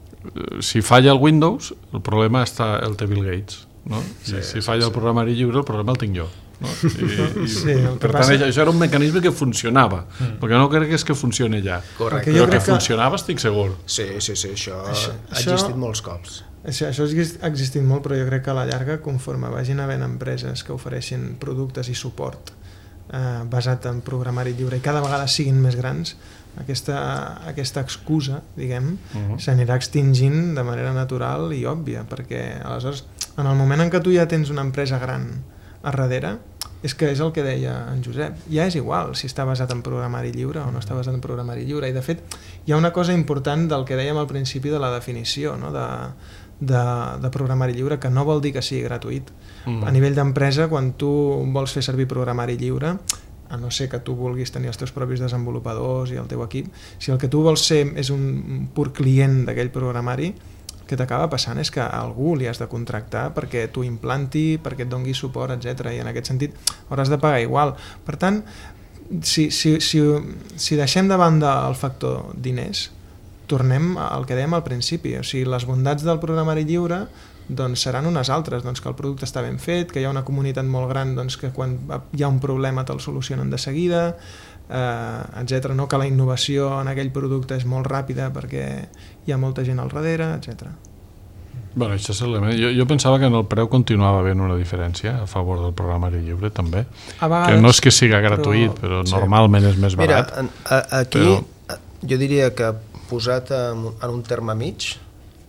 si falla el Windows, el problema està el té Bill Gates, no? Sí, I si falla sí, sí. el programari lliure, el problema el tinc jo, no? I, i, sí, per tant, passa... això era un mecanisme que funcionava, mm. perquè no crec que és que funcioni ja. Correcte. Però que, que funcionava estic segur. Sí, sí, sí, això, això ha existit això, molts cops. Això, això ha existit molt, però jo crec que a la llarga, conforme vagin havent empreses que ofereixin productes i suport eh, basat en programari lliure i cada vegada siguin més grans, aquesta, aquesta excusa, diguem, uh-huh. s'anirà extingint de manera natural i òbvia, perquè aleshores, en el moment en què tu ja tens una empresa gran a darrere, és que és el que deia en Josep, ja és igual si està basat en programari lliure o no està basat en programari lliure, i de fet hi ha una cosa important del que dèiem al principi de la definició, no? de, de, de programari lliure, que no vol dir que sigui gratuït. Uh-huh. A nivell d'empresa, quan tu vols fer servir programari lliure, a no ser que tu vulguis tenir els teus propis desenvolupadors i el teu equip, si el que tu vols ser és un pur client d'aquell programari, el que t'acaba passant és que a algú li has de contractar perquè t'ho implanti, perquè et dongui suport, etcètera. I en aquest sentit hauràs de pagar igual. Per tant, si, si, si, si deixem de banda el factor diners, tornem al que dèiem al principi. O sigui, les bondats del programari lliure doncs seran unes altres, doncs que el producte està ben fet, que hi ha una comunitat molt gran, doncs que quan hi ha un problema te'l solucionen de seguida, eh, etcètera. No? Que la innovació en aquell producte és molt ràpida perquè hi ha molta gent al darrere, etcètera. Bueno, això és l'element. Jo, jo pensava que en el preu continuava havent una diferència a favor del programari lliure, també. Vegades, que no és que siga gratuït, però, però normalment sí. és més barat. Mira, aquí però... jo diria que posat en un terme mig,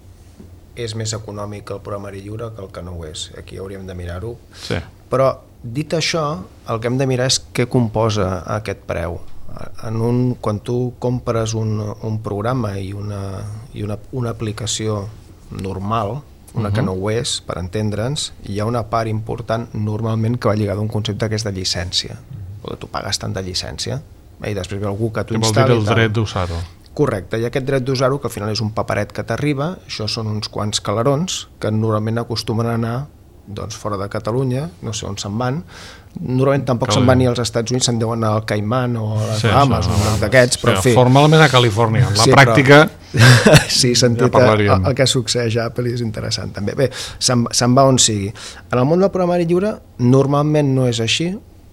és més econòmic el programari lliure que el que no ho és. Aquí hauríem de mirar-ho. Sí. Però, dit això, el que hem de mirar és què composa aquest preu. En un, quan tu compres un, un programa i, una, i una, una aplicació normal, una uh-huh. que no ho és, per entendre'ns, hi ha una part important normalment que va lligada a un concepte que és de llicència. Uh-huh. Tu pagues tant de llicència i després ve algú que tu instal·li... Què vol dir el dret d'usar-ho? Correcte, i aquest dret d'usar-ho, que al final és un paperet que t'arriba, això són uns quants calarons que normalment acostumen a anar doncs, fora de Catalunya, no sé on se'n van, normalment tampoc Cal... se'n van ni als Estats Units, se'n deuen anar al Caiman o a les sí, Bahamas, no, un d'aquests, però en fi... Formalment a Califòrnia, en la sí, pràctica... Però... sí, sentit ja el, el que succeeix a Apple és interessant també. Bé, se'n, se'n va on sigui. En el món del programari lliure normalment no és així,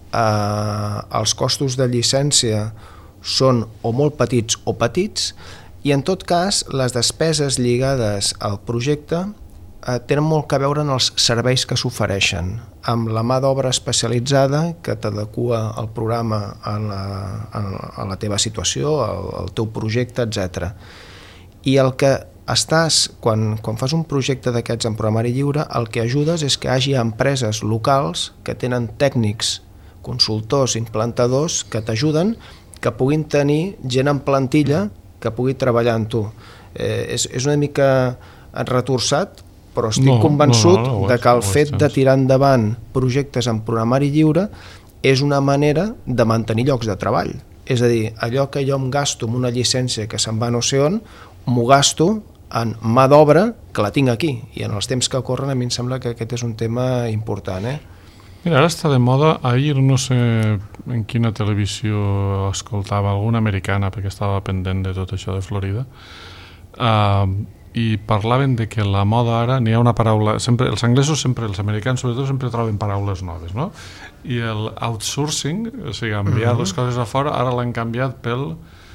eh, els costos de llicència són o molt petits o petits, i en tot cas les despeses lligades al projecte eh, tenen molt que veure en els serveis que s'ofereixen, amb la mà d'obra especialitzada que t'adequa el programa a la, a la teva situació, al, al teu projecte, etcètera. I el que estàs, quan, quan fas un projecte d'aquests en programari lliure, el que ajudes és que hi hagi empreses locals que tenen tècnics, consultors, implantadors que t'ajuden, que puguin tenir gent en plantilla que pugui treballar amb tu. Eh, és, és una mica retorçat, però estic no, convençut no, no, no, de que el fet de tirar endavant projectes en programari lliure és una manera de mantenir llocs de treball. És a dir, allò que jo em gasto en una llicència que se'n va no sé on, m'ho gasto en mà d'obra que la tinc aquí. I en els temps que corren a mi em sembla que aquest és un tema important, eh? Mira, ara està de moda, ahir no sé en quina televisió escoltava, alguna americana, perquè estava pendent de tot això de Florida, uh, i parlaven de que la moda ara, n'hi ha una paraula, sempre, els anglesos sempre, els americans sobretot sempre troben paraules noves, no? I el outsourcing, o sigui, enviar uh-huh. les coses a fora, ara l'han canviat pel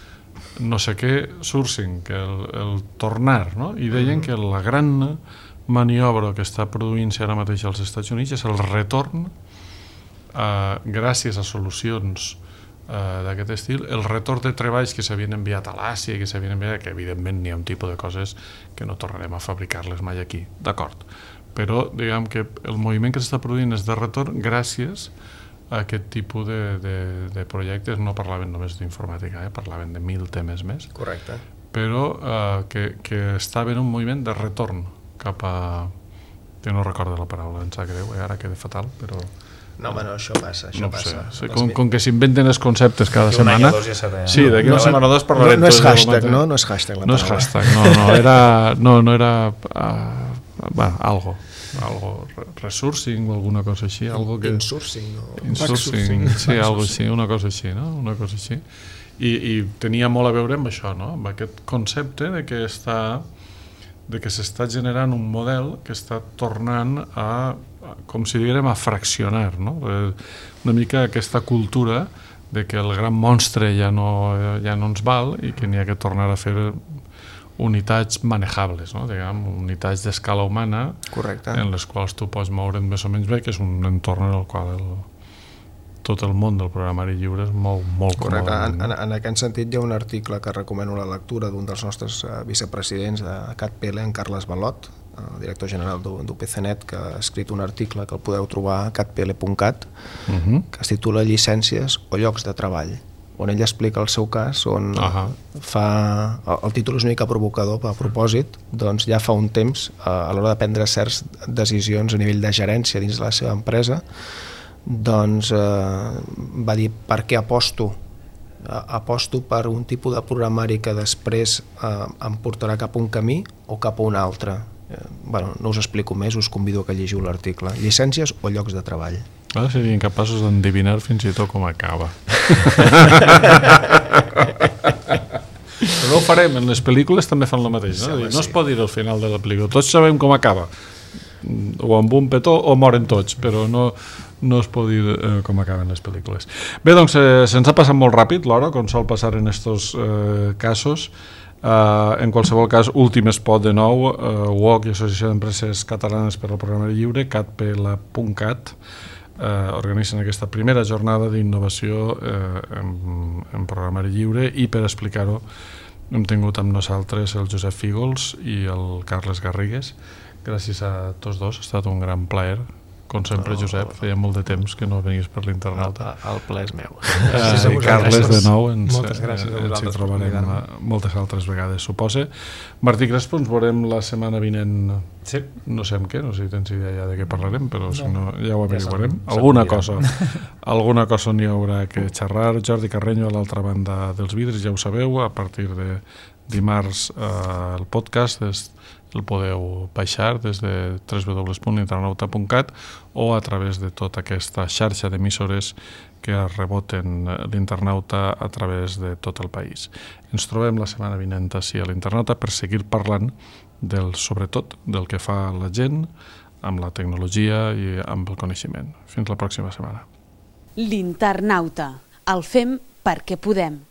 no sé què sourcing, que el, el tornar, no? I deien uh-huh. que la gran maniobra que està produint-se ara mateix als Estats Units és el retorn eh, gràcies a solucions eh, d'aquest estil, el retorn de treballs que s'havien enviat a l'Àsia, que s'havien enviat, que evidentment n'hi ha un tipus de coses que no tornarem a fabricar-les mai aquí, d'acord. Però diguem que el moviment que s'està produint és de retorn gràcies a aquest tipus de, de, de projectes. No parlaven només d'informàtica, eh? Parlaven de mil temes més. Correcte. Però eh, que, que estava en un moviment de retorn cap a... que no recordo la paraula, em sap greu, eh? Ara queda fatal, però... No, home, no, això passa, això no passa. Sé. Sí, com, com que s'inventen els conceptes cada un setmana... any o dos ja sabem. Sí, d'aquí no, una setmana o dos parlarem... No, no és hashtag, no? No és hashtag la no paraula. No és hashtag, no, no, era... No, no era... Uh, bueno, algo. Algo resourcing o alguna cosa així, algo que... Insourcing o... Insourcing, sí, algo així, una cosa així, no? Una cosa així. I, i tenia molt a veure amb això, no? Amb aquest concepte de que està de que s'està generant un model que està tornant a, a com si diguérem, a fraccionar, no? Una mica aquesta cultura de que el gran monstre ja no, ja no ens val i que n'hi ha que tornar a fer unitats manejables, no? Diguem, unitats d'escala humana. Correcte. En les quals tu pots moure't més o menys bé, que és un entorn en el qual el, tot el món del programari lliure és molt, molt correcte. còmode. En, en, en aquest sentit hi ha un article que recomano la lectura d'un dels nostres uh, vicepresidents de CatPele, en Carles Balot, el director general d'U P C net, que ha escrit un article que el podeu trobar a catpele punt cat, uh-huh. que es titula Llicències o llocs de treball, on ell explica el seu cas, on uh-huh. fa... El, el títol és una mica provocador, però a propòsit, doncs ja fa un temps, a, a l'hora de prendre certes decisions a nivell de gerència dins de la seva empresa, doncs eh, va dir per què aposto aposto per un tipus de programari que després eh, em portarà cap a un camí o cap a un altre. Eh, bueno, no us explico més, us convido a que llegiu l'article. Llicències o llocs de treball. Ara serien capaços d'endevinar fins i tot com acaba. Però no ho farem, en les pel·lícules també fan el mateix, no? Sí, no es pot dir al final de la pel·lícula, tots sabem com acaba, o amb un petó o moren tots, però no, no es pot dir eh, com acaben les pel·lícules. Bé, doncs eh, se'ns ha passat molt ràpid l'hora, com sol passar en estos eh, casos. Uh, en qualsevol cas, últim spot de nou, uh, U O C i Associació d'Empreses Catalanes per al Programari Lliure, catpele punt cat, uh, organitzen aquesta primera jornada d'innovació uh, en, en programari lliure, i per explicar-ho hem tingut amb nosaltres el Josep Fígols i el Carles Garrigues. Gràcies a tots dos, ha estat un gran plaer. Com sempre, Josep, feia molt de temps que no venies per l'internauta. El, el ple és meu. Uh, Carles, de nou, ens, moltes gràcies a ens hi trobarem moltes altres vegades, suposa. Martí Crespo, ens veurem la setmana vinent, sí. No sé amb què, no sé si tens idea ja de què parlarem, però no. Si no ja ho Ja averiguarem. Alguna cosa, alguna cosa n'hi haurà que xerrar. Jordi Carreño a l'altra banda dels vidres, ja ho sabeu, a partir de dimarts eh, el podcast és el podeu baixar des de w w w punt internauta punt cat o a través de tota aquesta xarxa d'emissores que reboten l'internauta a través de tot el país. Ens trobem la setmana vinent ací a l'internauta per seguir parlant del, sobretot del que fa la gent amb la tecnologia i amb el coneixement. Fins la pròxima setmana. L'internauta. El fem perquè podem.